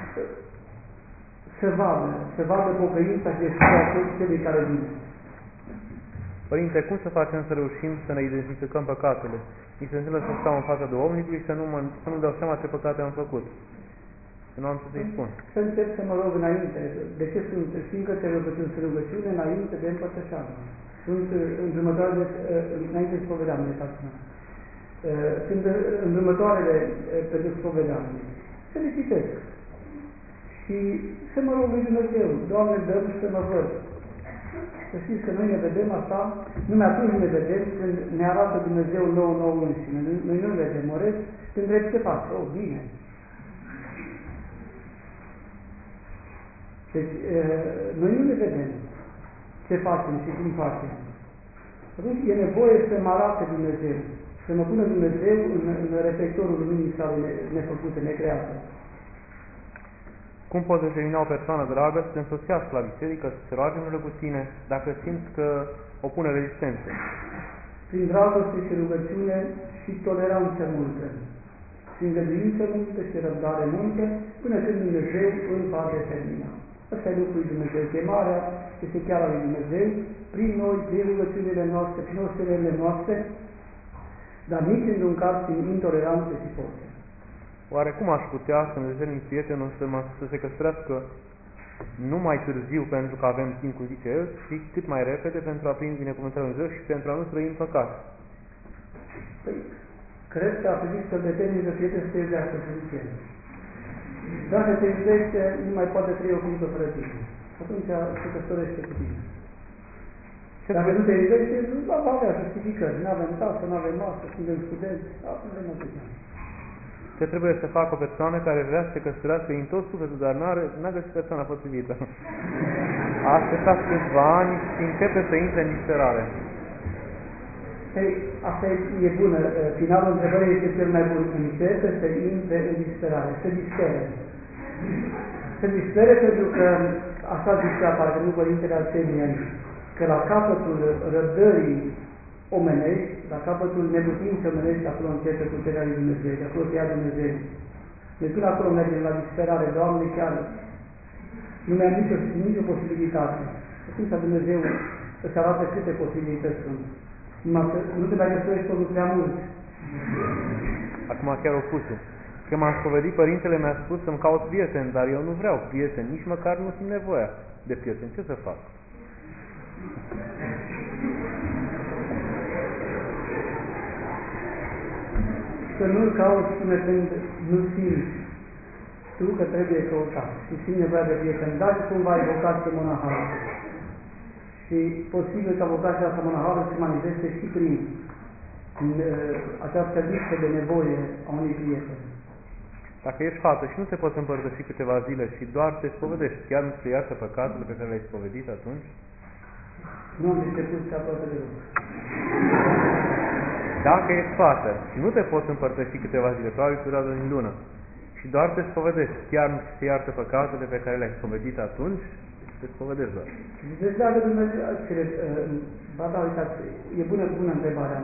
să vadă pocăința și deschiderea celui care vine. Părinte, cum să facem să reușim să ne identificăm păcatele? Mi se întâmplă să stau în fața duhovnicului și să nu dau seama ce păcate am făcut. Nu am ce să-i spun. Să încep să mă rog înainte. De ce sunt? Fiindcă te rugăciuni, rugăciune înainte de împărtășanie. Sunt îndrumătoarele, înainte de spovedanie, sunt îndrumătoarele pentru spovedanie. Să le citesc. Și să mă rog lui Dumnezeu, Doamne, dă-mi să mă văd. Să știți că noi ne vedem asta, numai atunci ne vedem când ne arată Dumnezeu nou înșine. Noi nu vedem, orez, când vrem ce faci. Oh, bine. Deci, noi nu ne vedem ce facem și cum facem. Atunci e nevoie să mă arate Dumnezeu, să mă pună Dumnezeu în reflectorul luminii sale nefăcute, necreate. Cum poți determina o persoană dragă să te însoțească la biserică, să se roage împreună cu tine, dacă simți că opune rezistențe? Prin dragoste și rugăciune și toleranță multă, și îngăduință multă și răbdare multă, până când Dumnezeu îl va determina. Asta e lucrul lui Dumnezeu. Chemarea este chiar a lui Dumnezeu, prin noi, prin rugăciunile noastre, prin osterele noastre, dar nici într-un caz prin intoleranță și forță. Oare cum aș putea să-mi determin prietenul să se căsătorească nu mai târziu pentru că avem timp, cum zice el, ci cât mai repede pentru a primi binecuvântarea lui Dumnezeu și pentru a nu trăi în păcat? Păi, cred că a trebuit să determine prietenul să te iubească suficient. Dacă te iubește, nu mai poate trăi o clipă fără tine. Atunci se căsătorește cu tine. Dacă nu te iubește, nu va avea justificări. Nu avem casă, nu avem masă, suntem studenți, avem atâtea. Ce trebuie să facă o persoană care vrea să se căsătorească din tot sufletul, dar n-a găsit persoana potrivită. A așteptat câțiva ani și începe să intre în disperare. Ei, asta e bună. Finalul întrebării este cel mai bun. Începe să intre în disperare, să dispere. Să dispere pentru că, așa zicea, parcă nu Părintele Artemian, că la capătul răbdării omenești, la capătul neputinței omenești, acolo începe puterea lui Dumnezeu, de acolo se ia Dumnezeu. Deci până acolo mergem la disperare, Doamne, chiar nu mai am nicio posibilitate. Atunci Dumnezeu îți arată câte posibilități sunt. Nu te mai găsești totul prea mult. Acum chiar opusul. Când m-am spovedit, părintele mi-a spus să-mi caut prieteni, dar eu nu vreau prieteni, nici măcar nu simt nevoia de prieteni. Ce să fac? Să nu-l cauți până când nu simți tu că trebuie căutat și simți nevoia de prieteni. Dacă cumva ai vocație monahală și posibil ca vocația asta monahală se manifeste și prin această lipsă de nevoie a unui prieten. Dacă ești fată și nu te poți împărtăși câteva zile și doar te spovedești, chiar nu te iartă păcatele pe care le-ai spovedit atunci? Nu am început ca toate de lucru. Dacă ești fată și nu te poți împărtăși câteva zile, probabil perioadă din lună, și doar te spovedești, chiar nu te iartă păcatele pe care le-ai spovedit atunci, te spovedești doar. Deci dacă Dumnezeu, da, uitați, e bună întrebarea.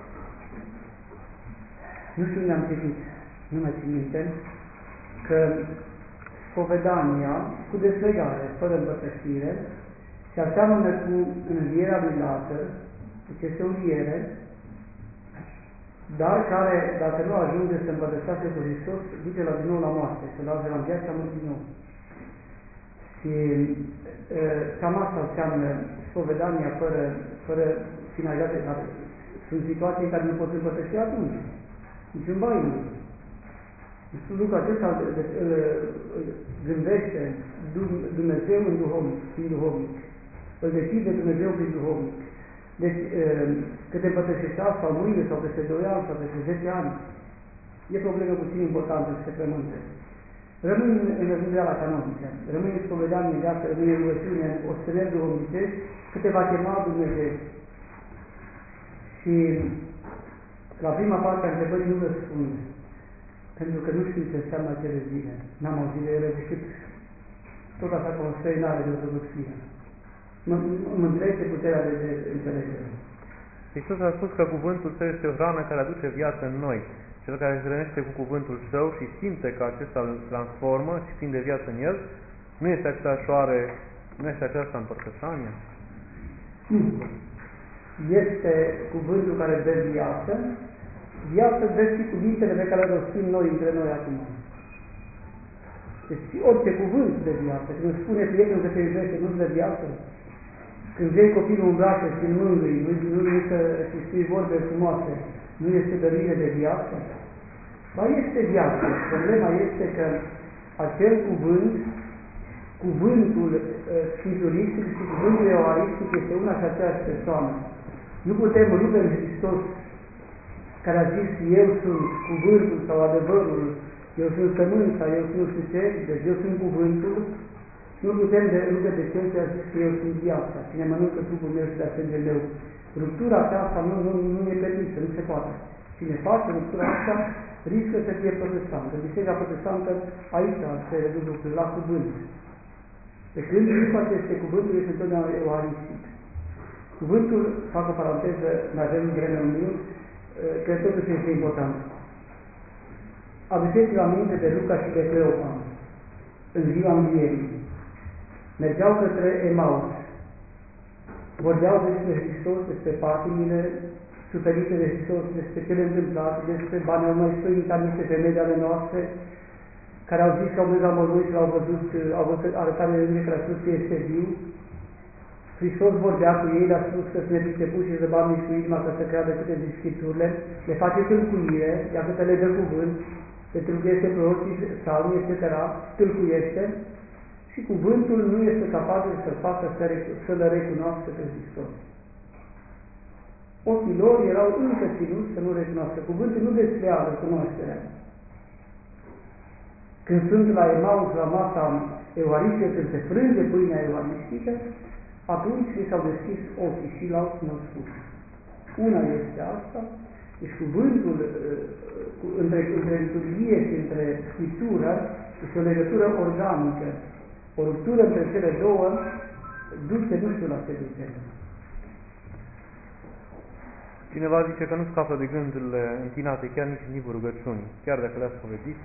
Nu știu unde am citit, nu mai țin minte, că spovedania cu deslegare, fără împărtășire, se aseamănă cu învierea lui Lazar, deci este o înviere, dar care, dacă nu ajunge să împărtășească cu Hristos, duce la din nou la moarte, să lasă la viața mult din nou. Și cam asta înseamnă spovedania fără finalitate. Sunt situații în care nu poți împărtăși atunci. Niciun bai nu. Lucrul acesta îl gândește Dumnezeu prin duhovnic. Îl decide Dumnezeu prin duhovnic. Deci, că te împărtășești asta, sau mâine, sau peste 2 ani, sau peste 10 ani, e problemă puțin importantă să se frământe. Rămâi în răzundeala canonică, rămâi în spovedanie viață, rămâi în rugăciune, o stări duhovnicești, că te va chema Dumnezeu. Și la prima parte a întrebării nu răspund, pentru că nu știu ce înseamnă acele zile. N-am auzit de ele decât tot așa ca o străinare de o făcut fie. Mă întrește puterea de înțelegere. Iisus a spus că cuvântul Său este o hrană care aduce viață în noi. Cel care se hrănește cu cuvântul Său și simte că acesta îl transformă și prinde viață în el, nu este aceasta împărtășanie? Este cuvântul care dă viață dă și cuvintele pe care le rostim noi între noi acum. Deci orice cuvânt de viață. Când îți spune prietenul că te iubește, nu-ți dă viață. Când vei copilul în brațe și îl mângâi, nu să spui vorbe frumoase, nu este dărire de viață? Ba este viață. Problema este că acel cuvânt, cuvântul scripturistic și cuvântul euharistic este una și aceeași persoană. Nu putem rupe în Hristos, care a zis, eu sunt cuvântul sau adevărul, eu sunt sămânța, eu sunt ce, deci eu sunt cuvântul, nu putem rupe de cel ce a zis că eu sunt viața, cine mănâncă trupul meu și de sângele meu. Ruptura aceasta nu e permisă, nu se poate. Cine face ruptura asta, riscă să fie protestant. În Biserica Protestantă, aici se reduc lucrurile, la cuvânt. Pe când după aceste cuvântul este întotdeauna euharistic. Cuvântul, fac o paranteză, mai avem vreme un minut, că totuși este important. Aduceți-vă aminte de Luca și de Cleopa, în ziua învierii. Mergeau către Emaus. Vorbeau despre Hristos, despre patimile suferite de Hristos, despre cele întâmplate, despre banii noi spăinita niște femei ale noastre, care au zis că au văzut la mormânt și au văzut arătarea de care a spus că este viu. Hristos vorbea cu ei, le-a spus că sunt nepricepuși și zăbamnici cu inima ca să creadă câte zic Scripturile, le face tâlcuire, iar câte le dă cuvânt, le tâlcuiește prorocii, psalmii, etc., tâlcuiește, și cuvântul nu este capabil să facă să-L recunoască pe Hristos. Ochii lor erau încă ținuți să nu recunoască. Cuvântul nu despleagă cunoașterea. Când sunt la Emaus, la masa euharistică, când se frânge pâinea euharistică, atunci li s-au deschis ochii și l-au cunoscut. Una este asta, deci cuvântul între liturghie și între Scriptură este o legătură organică. O ruptură între cele două duce, nu știu la ce duce. Cineva zice că nu scapă de gândurile întinate, chiar nici în timpul rugăciunii, chiar dacă le-a spovedit.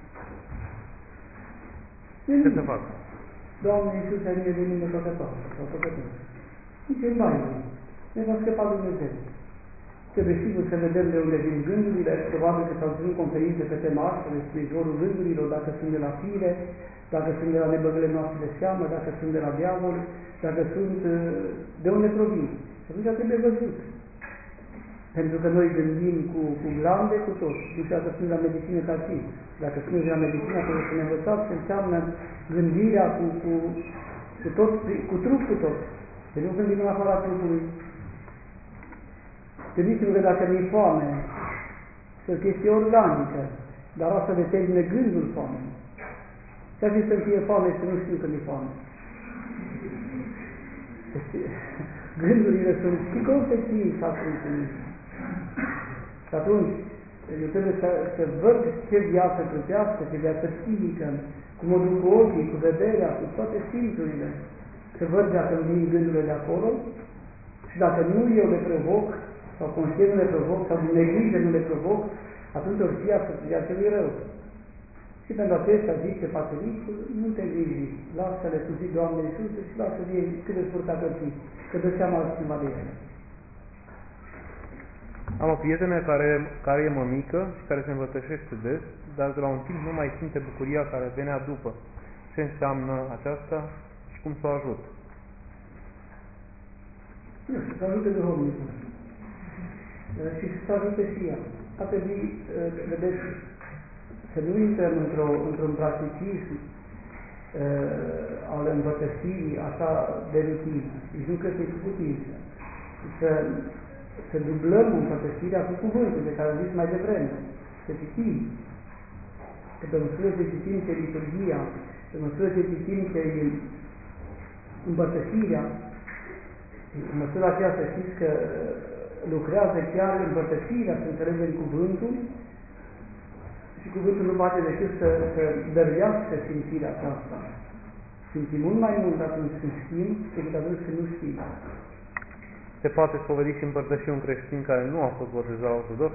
Ce să fac? Doamne Iisuse, mie de mine păcătoasă sau păcătoasă. Nici în baie, ne va scăpa Dumnezeu. Trebuie sigur să vedem de unde vin gândurile, probabil că s-au ținut conferințe pe tema asta, despre izvorul gândurilor, dacă sunt de la fire, dacă sunt de la nebăgările noastre de seamă, dacă sunt de la diavol, dacă sunt de unde provin. Și atunci trebuie văzut. Pentru că noi gândim cu glande, cu tot. Nu știu dacă sunt la medicină ca și. Dacă sunt la medicină, trebuie să ne învățați ce înseamnă gândirea cu tot, cu trup cu tot. Deci nu gândim în afara trupului. Gândiți-vă că dacă mi-e foame, este o chestie organică, dar asta determină gândul foame. Ce-ar fi să-mi fie foame și nu știu când e foame? Deci, gândurile sunt și consecințe fac întâlniri. Și atunci, eu trebuie să văd ce viață trupească, ce viață psihică, cum o duc cu ochii, cu vederea, cu toate simțurile. Să văd dacă îmi vin gândurile de acolo și dacă nu eu le provoc, sau conștient nu le provoc, sau din neglijă nu le provoc, atunci or fi asociat celui rău. Și pentru acesta zice Patriarhul, nu te griji, lasă-le cu zi, Doamne Iisuse, și lasă-le ei cât de spurtată fi, că dă seama altcineva de ele. Am o prietenă care e mămică și care se învățășește des, dar de la un timp nu mai simte bucuria care venea după. Ce înseamnă aceasta și cum să o ajut? Nu știu, să ajute duhovnicul. Și să ajute și ea. A trebui, vedeți, să nu intrăm într-un practicism al învățășirii așa de rutină. Deci nu cred că e cu putință. Să dublăm împărtășirea cu cuvântul de care am zis mai devreme. Să citim. Că pe măsură ce citim ce liturghia, pe măsură ce citim ce împărtășirea, în măsura aceea să știți că lucrează chiar împărtășirea, să înțelegem cuvântul, și cuvântul nu face decât să dăruiască simțirea aceasta. Simțim mult mai mult atunci când știm decât atunci când nu știm. Se poate spovedi și împărtăși un creștin care nu a fost botezat ortodox?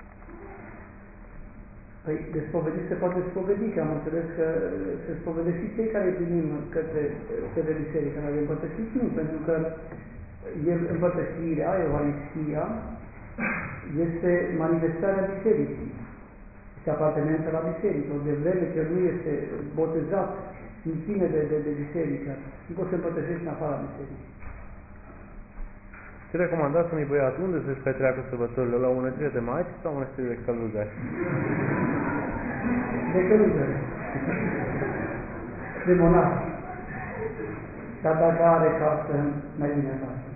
Păi, de spovedit se poate spovedi, că am înțeles că se spovedesc și cei care primim către biserică, care împărtășiți nu, pentru că împărtășirea, Euharistia, este manifestarea bisericii. Este apartenență la biserică. De vreme ce nu este botezat în sine de biserică. Nu poți să împărtășești în afara bisericii. Ce recomandați unui băiat unde să-și petreacă sărbătorile? La o mănăstire de maici sau o mănăstire de călugări? De călugări. De monași. Dar dacă are casă, mai bine acasă.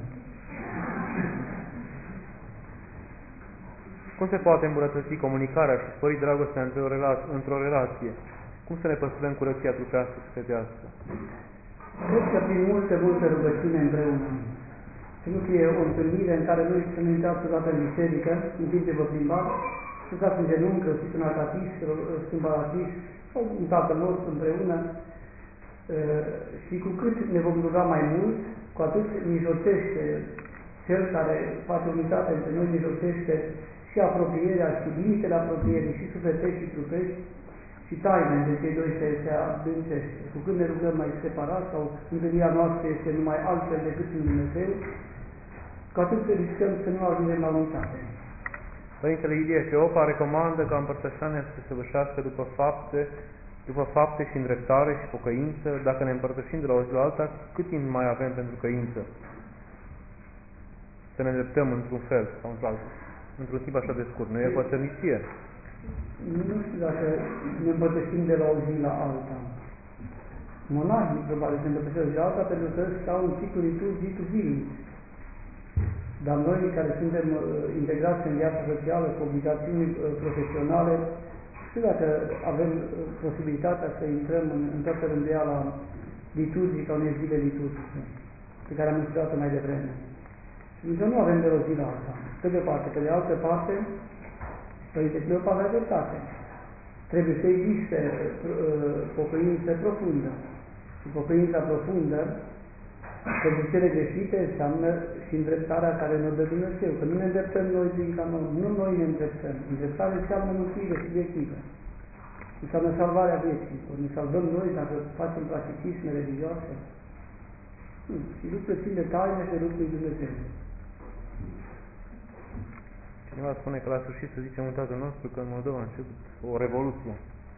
Cum se poate îmbunătăți comunicarea și spori dragostea într-o relație? Cum să ne păstrăm curăția trupească și sufletească? Cred că prin multe rugăciune împreună. Să nu fie o întâlnire în care noi să ne intrați odată în biserică, în timp ce vă plimbați, să stați în genunchi, să fiți un atatist, un baratist, sau un tatăl nostru împreună. Și cu cât ne vom ruga mai mult, cu atât mijocește cel care face unitate între noi, mijocește și apropierea, și limitele apropierii, și sufletești, și trupești, și tainele de cei doi se adâncește. Cu cât ne rugăm mai separat, sau întâlnirea noastră este numai altfel decât în Dumnezeu, cu atât riscăm să nu ajungem la unitate. Părintele Ilie Cleopa recomandă ca împărtășania să se săvârșească după fapte și îndreptare și pocăință, dacă ne împărtășim de la o zi la alta, cât timp mai avem pentru căință? Să ne îndreptăm într-un fel sau într-altul, într-un timp așa de scurt. Nu e pățărnicie. Nu știu dacă ne împărtășim de la o zi la alta. Monahii probabil se împărtășesc de la alta pentru că stau în ciclul liturgic zilnic. Dar noi care suntem integrați în viața socială, cu obligațiuni profesionale, știu dacă avem posibilitatea să intrăm în toată rânduiala liturgică, unei zile liturgice, pe care am menționat mai devreme. Și nu avem de o zi la alta. Pe de o parte. Pe de altă parte, Părinte Cleopa avea dreptate. Trebuie să existe pocăință profundă. Și pocăința profundă, pentru cele greșite, înseamnă și îndreptarea care ne dă Dumnezeu. Că nu ne îndreptăm noi din canon, nu noi ne îndreptăm. Îndreptarea înseamnă mântuire subiectivă. Înseamnă salvarea vieții. Ne salvăm noi dacă facem practicisme religioase. Și lucrurile țin de taine și de lucrul Dumnezeu. Cineva spune că la sfârșit să zicem un Tatăl nostru că în Moldova a început o revoluție.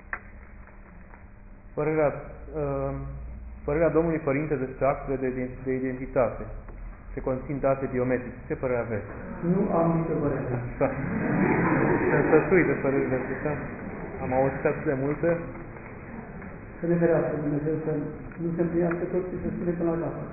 Părerea Domnului Părinte despre actele de identitate. Se conțin date biometrice. Ce părere aveți? Nu am nicio părere. Sunt sătui de părerile astea. Am auzit atât de multe. Să ne ferească Dumnezeu să nu se împlinească tot ce se spune până la capăt.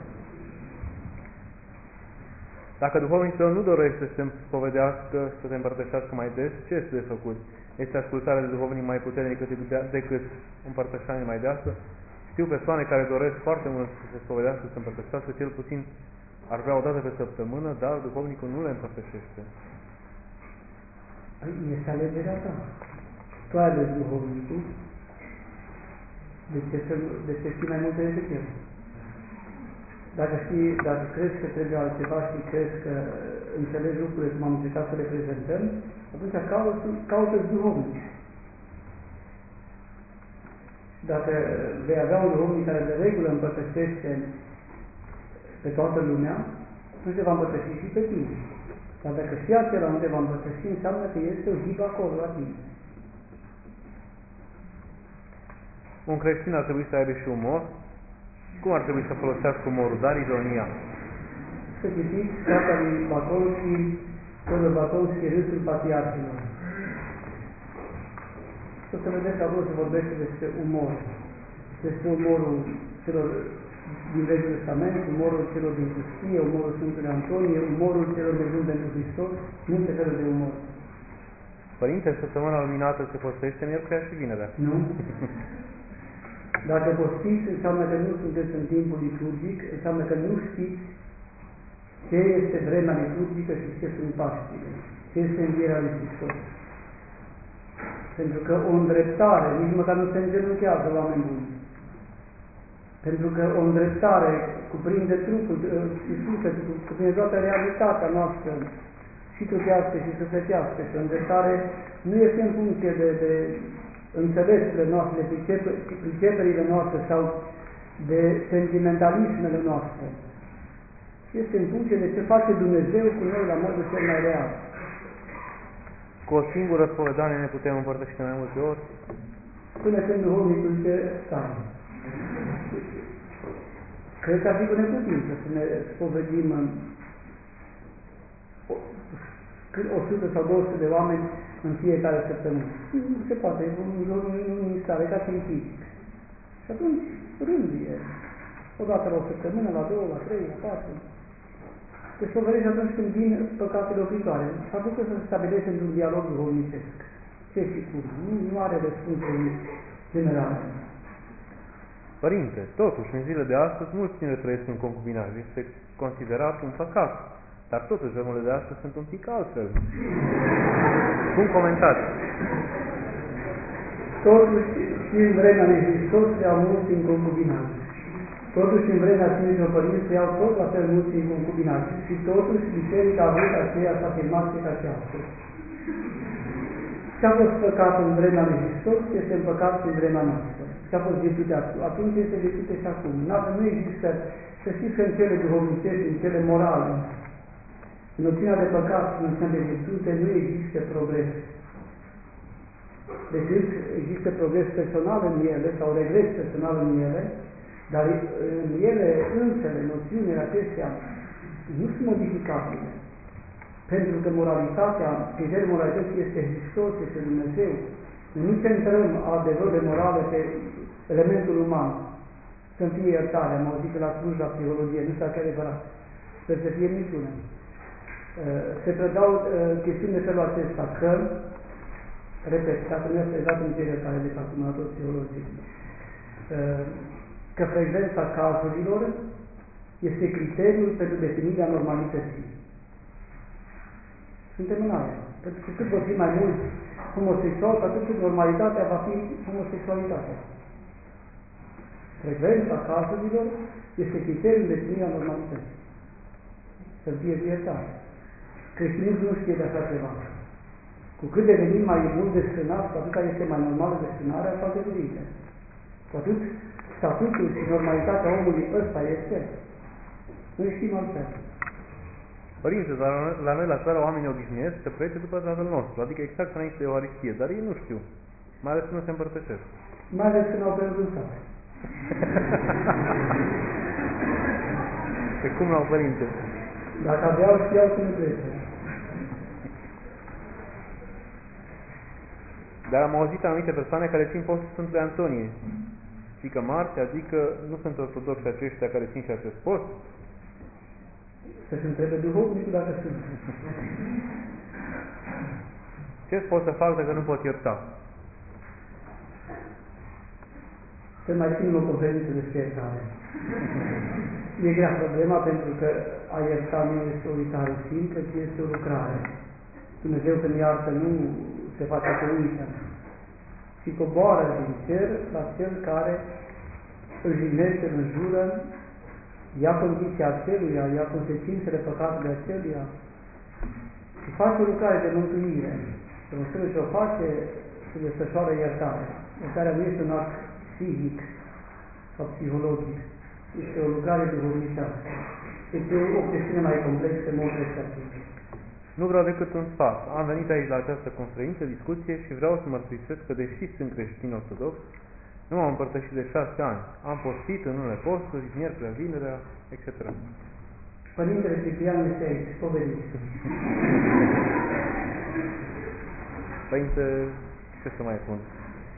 Dacă duhovnicul tău nu dorește să se spovedească, să se împărtășească mai des, ce este de făcut? Este ascultarea de duhovnic mai puternică decât împărtășania mai deasă? Știu persoane care doresc foarte mult să se spovedească, să se împărtășească, cel puțin ar vrea o dată pe săptămână, dar duhovnicul nu le împărtășește. Este alegerea ta. Tu ai ales duhovnicul. De ce știi mai multe decât el? Dacă crezi că trebuie altceva și crezi că înțelegi lucrurile cum am încercat să le prezentăm, atunci caută-ți duhovnici. Dacă vei avea un duhovnic care de regulă împărtășește pe toată lumea, atunci te va împărtăși și pe tine. Dar dacă și acela nu te va împărtăși, înseamnă că este o hibă acolo la tine. Un creștin ar trebui să aibă și umor. Cum ar trebui să folosească umorul, dar ironia? Să citiți cartea lui Baconski, Râsul Patriarhilor. Și o să vedeți acolo se vorbește despre umor. Despre umorul celor din Vechiul Testament, umorul celor din pustie, umorul Sfântului Antonie, umorul celor nebuni pentru Hristos, multe feluri de umor. Părinte, săptămâna luminată se postește miercurea și vinerea. Nu. Dacă postiți, înseamnă că nu sunteți în timpul liturgic, înseamnă că nu știți ce este vremea liturgică și ce sunt Paștile, ce este învierea lui Hristos. Pentru că o îndreptare, nici măcar nu se îngenunchează oameni buni. Pentru că o îndreptare cuprinde trupul Iisus, cuprinde toată realitatea noastră, și trupească și sufletească. Și o îndreptare nu este în funcție de înțelesurile noastre, priceperile noastre sau de sentimentalismele noastre. Este în funcție de ce face Dumnezeu cu noi la modul cel mai real. Cu o singură spovedanie ne putem împărtăși de mai multe ori? Până când duhovnicul se stai. Cred că ar fi cu neputință să ne spovedim 100 sau 200 de oameni în fiecare săptămână. Nu se poate, nu stare, ca științific. Și atunci rânduie. Odată la o săptămână, la 2, la 3, la 4. Te spovedești atunci când vin păcatele opritoare. Faptul că să se stabilește într-un dialog duhovnicesc. Ce și cum? Nu are răspunsuri generale. Părinte, totuși, în zilele de astăzi, mulți tineri trăiesc în concubinaj. Este considerat un păcat. Dar totuși, vremurile de astăzi sunt un pic altfel. Cum comentați? Totuși, și în vremea lui Hristos iau mulți în concubinaj. Totuși, în vremea Sfinților Părinți iau tot la fel mulți în concubinaj. Și totuși, biserica a avut aceeași afirmație ca și astăzi. Ce-a fost păcat în vremea lui Hristos, este păcat și în vremea noastră. Ce-a fost virtute atunci, este virtute și acum. Nu există, să știți că în cele duhovnicești, în cele morale, în noțiunea de păcat și în noțiunea de virtute, nu există progres. Decât există progres personal în ele, sau regres personal în ele, dar în ele însele, noțiunile acestea, nu sunt modificabile. Pentru că moralitatea, criteriul moralității este Hristos, este Dumnezeu. Noi nu centrăm adevărul morale pe elementul uman. Să-mi fie iertare, am auzit că la Cluj, la psihologie, nu știu dacă e adevărat. Sper să fie niciuna. Se predau chestiuni de felul acesta, că, repet, dacă nu este dat în cele care de acumulator psihologic, că frecvența cazurilor este criteriul pentru definirea normalității. Suntem în aia. Pentru că cât vor fi mai mulți homosexuali, atât cât normalitatea va fi homosexualitatea. Frecvența cazurilor este criteriul de definirea normalității. Să fie iertare. Creștinismul nu știe de așa ceva. Cu cât devenim mai mult desfrânați, cu atât este mai normală desfrânarea sau de cuvinte. Cu atât statutul și normalitatea omului ăsta este. Noi știm altfel. Părinte, dar la noi la țară oamenii obișnuiesc să prece după tatăl nostru, adică exact înainte de Euharistie, dar ei nu știu, mai ales când nu se împărtășesc. Mai ales când au prezentat. Pe cum l-au, Părinte? Dacă aveau, știau cum trece. Dar am auzit anumite persoane care țin postul Sfântului Antonie. Fică Marte, adică nu sunt ortodoxi aceștia care țin și acest post? Să-și întrebe duhovnicul dacă sunt. Ce pot să fac dacă nu pot ierta? Să mai ținem o conferință despre iertare. E grea problema pentru că a ierta nu este o uitare simplă, ci este o lucrare. Dumnezeu când iartă nu se face că uită, ci coboară din cer la cel care îl jignește, îl înjură, ia condiția aceluia, ia consecințele păcatului aceluia și face o lucrare de mântuire. Pe măsură ce o face, se desfășoară iertarea. Iertarea nu este un act psihic sau psihologic, este o lucrare duhovnicească. Este o chestiune mai complexă, mult respectiv. Nu vreau decât un sfat. Am venit aici la această conferință, discuție și vreau să mărturisesc că, deși sunt creștin ortodox, nu m-am împărtășit de 6 ani. Am postit în unele posturi, miercurea, vinerea, etc. Părintele Ciprian este aici, povediți. Părinte, ce să mai spun?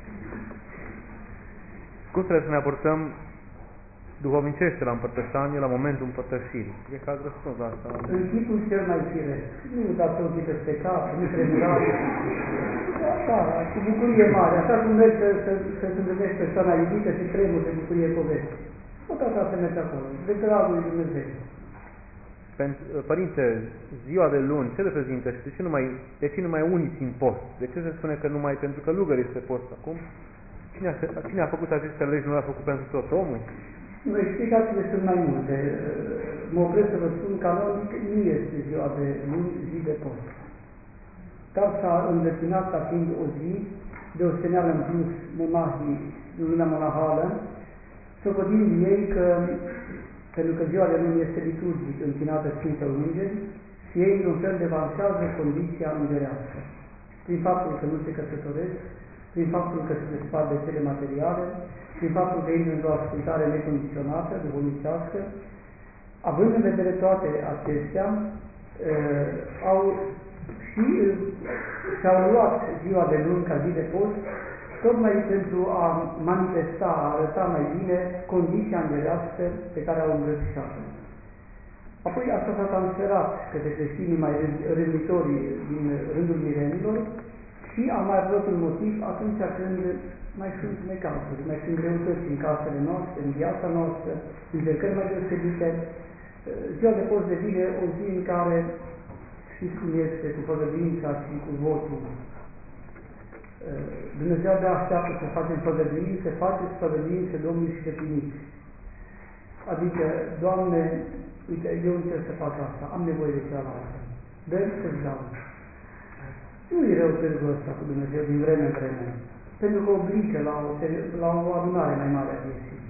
Cum trebuie să ne aportăm duhovnicește la împărtășanie la momentul împărtășirii? E ca răspuns la asta. În tipul cel mai firesc. Nu dați ochii peste cap, nu tremurați. Așa, cu bucurie mare. Așa cum mergi să-ți întâlnești persoana iubită și tremuri de bucurie povesti. Tot așa se merge acolo. De dragul lui Dumnezeu. Părinte, ziua de luni, ce reprezintă și de ce numai unii țin post? De ce se spune că numai pentru că lugăr este post acum? Cine a făcut aceste legi, nu l-a făcut pentru tot omul? Nu, explicațiile sunt mai multe. Mă opresc să vă spun că canonic nu este ziua de luni, zi de post. Dar s-a îndeplinat ca fiind o zi de o steneală în plus monahii în luna monahală, socotind ei că, pentru că ziua de luni este liturgic închinată Sfântul Îngeri, și ei într-un fel devansează condiția îngerească. Prin faptul că nu se căsătoresc, prin faptul că se despart de cele materiale, prin faptul că intră într-o ascultare necondiționată, duhovnicească, având în vedere toate acestea, și-au luat ziua de luni ca zi de post, tocmai pentru a manifesta, a arăta mai bine condiția îngerească pe care au îmbrățișat-o. Apoi asta s-a transferat către creștinii mai rânduitorii din rândul mirenilor și a mai avut un motiv atunci când mai sunt necazuri, mai sunt greutăți în casele noastre, în viața noastră, încercări mai deosebite. Ziua de post devine o zi în care, știți cum este cu făgăduința și cu votul. Dumnezeu de așteaptă să facem făgăduințe, faceți făgăduințe Domnului și depliniți. Adică, Doamne, uite, eu încerc să fac asta, am nevoie de cealaltă. Dă-mi să-ți dau. Nu-i rău târgul ăsta cu Dumnezeu din vreme în vreme, pentru că obligă la o adunare mai mare a vieții.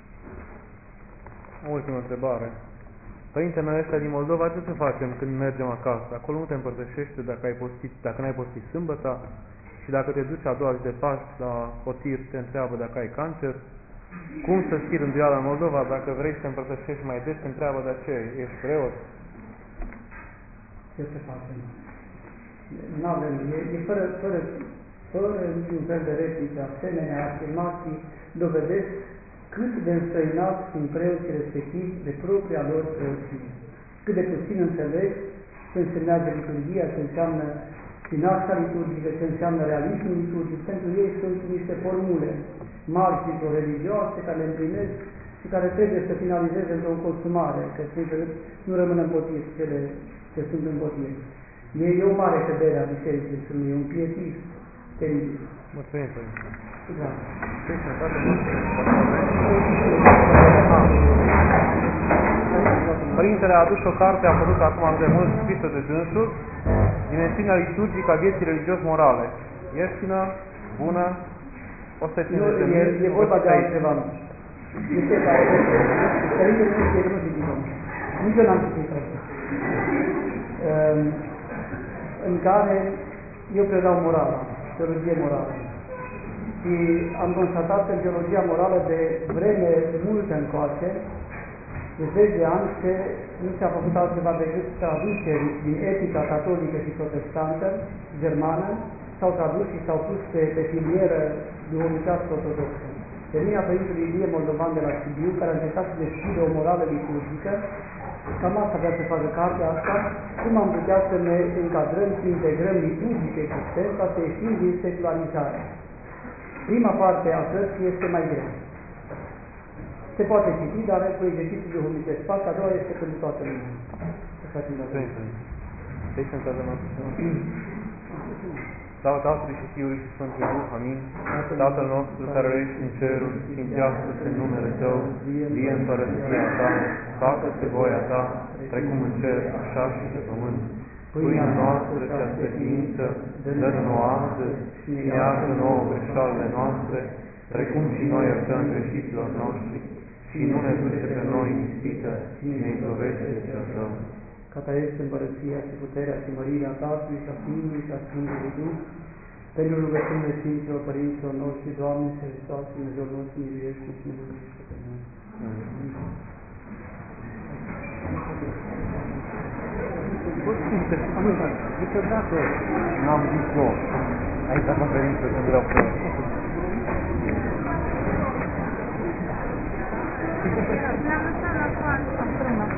O ultimă întrebare. Părintele meu ăsta din Moldova, ce să facem când mergem acasă? Acolo nu te împărtășește dacă n-ai postit sâmbăta și dacă te duci a doua zi de Paști la potir, te întreabă dacă ai cancer. Cum să ții rânduiala în Moldova dacă vrei să te împărtășești mai des, te întreabă de ce? Ești preot? Ce să facem? N-avem, fără niciun fel de replică, asemenea afirmații dovedesc cât de înstrăinați sunt preoții respectivi de propria lor preoție. Cât de puțin înțeleg ce însemnează liturghia, ce înseamnă sinaxa liturgică, ce înseamnă realismul liturgic. Pentru ei sunt niște formule mari religioase care le împlinesc și care trebuie să finalizeze într-o consumare, că nu rămân împotrivi cele ce sunt împotrivi. E o mare cădere a bisericii, sunt un pietism teribil. Mulțumim, Părinte. Da. Părintele a adus o carte, a făcut acum de mult scrisă de dânsul, Dimensiunea liturgică a vieții religios-morale. Ieftină, bună, 150 de mii. E vorba de altceva. Este care Părintele nu știe că nu citim. Nici eu n-am citit asta. În care eu predau morala, teologie morală. Și am constatat că teologia morală de vreme multă încoace, de 10 de ani, nu s-a făcut altceva decât traduceri din etica catolică și protestantă, germană, s-au tradus și s-au pus pe filieră duhovnicească ortodoxă. Termina Părintelui Ilie Moldovan de la Sibiu, care a încercat să deschide o morală liturgică, cam asta vrea să facă cartea asta, cum am putea să ne încadrăm și integrăm liturgic existența, să ieșim din secularizare. Prima parte a cărții este mai grea. Se poate citi, dar cu exerciții duhovnicesc. Partea a doua este pentru toată lumea. Slavă Tatălui și Fiului și Sfântului Duh, amin. Tatăl nostru care ești în ceruri, sfințească-se numele Tău, vie împărăția Ta, facă-se voia Ta, precum în cer, așa și pe pământ. Pâinea noastră cea sfătiință, dă-ne nouă astăzi și ne iartă nouă greșalele noastre, precum și noi iertăm greșiților noștri, și nu ne duce pe noi în ispită, ci ne izbăvește de cel rău. Ca Ta este împărăția și puterea și mărirea Tatălui și a Fiului și a Sfântului Duh, pentru rugăciunile Sfinților Părinților noștri, Doamne, și Hristos, Dumnezeu nostru, miluiește și ne miluiește pe noi. Niciodată n-am zis eu, aici am venit să când vreau să... La lăsat la coastă.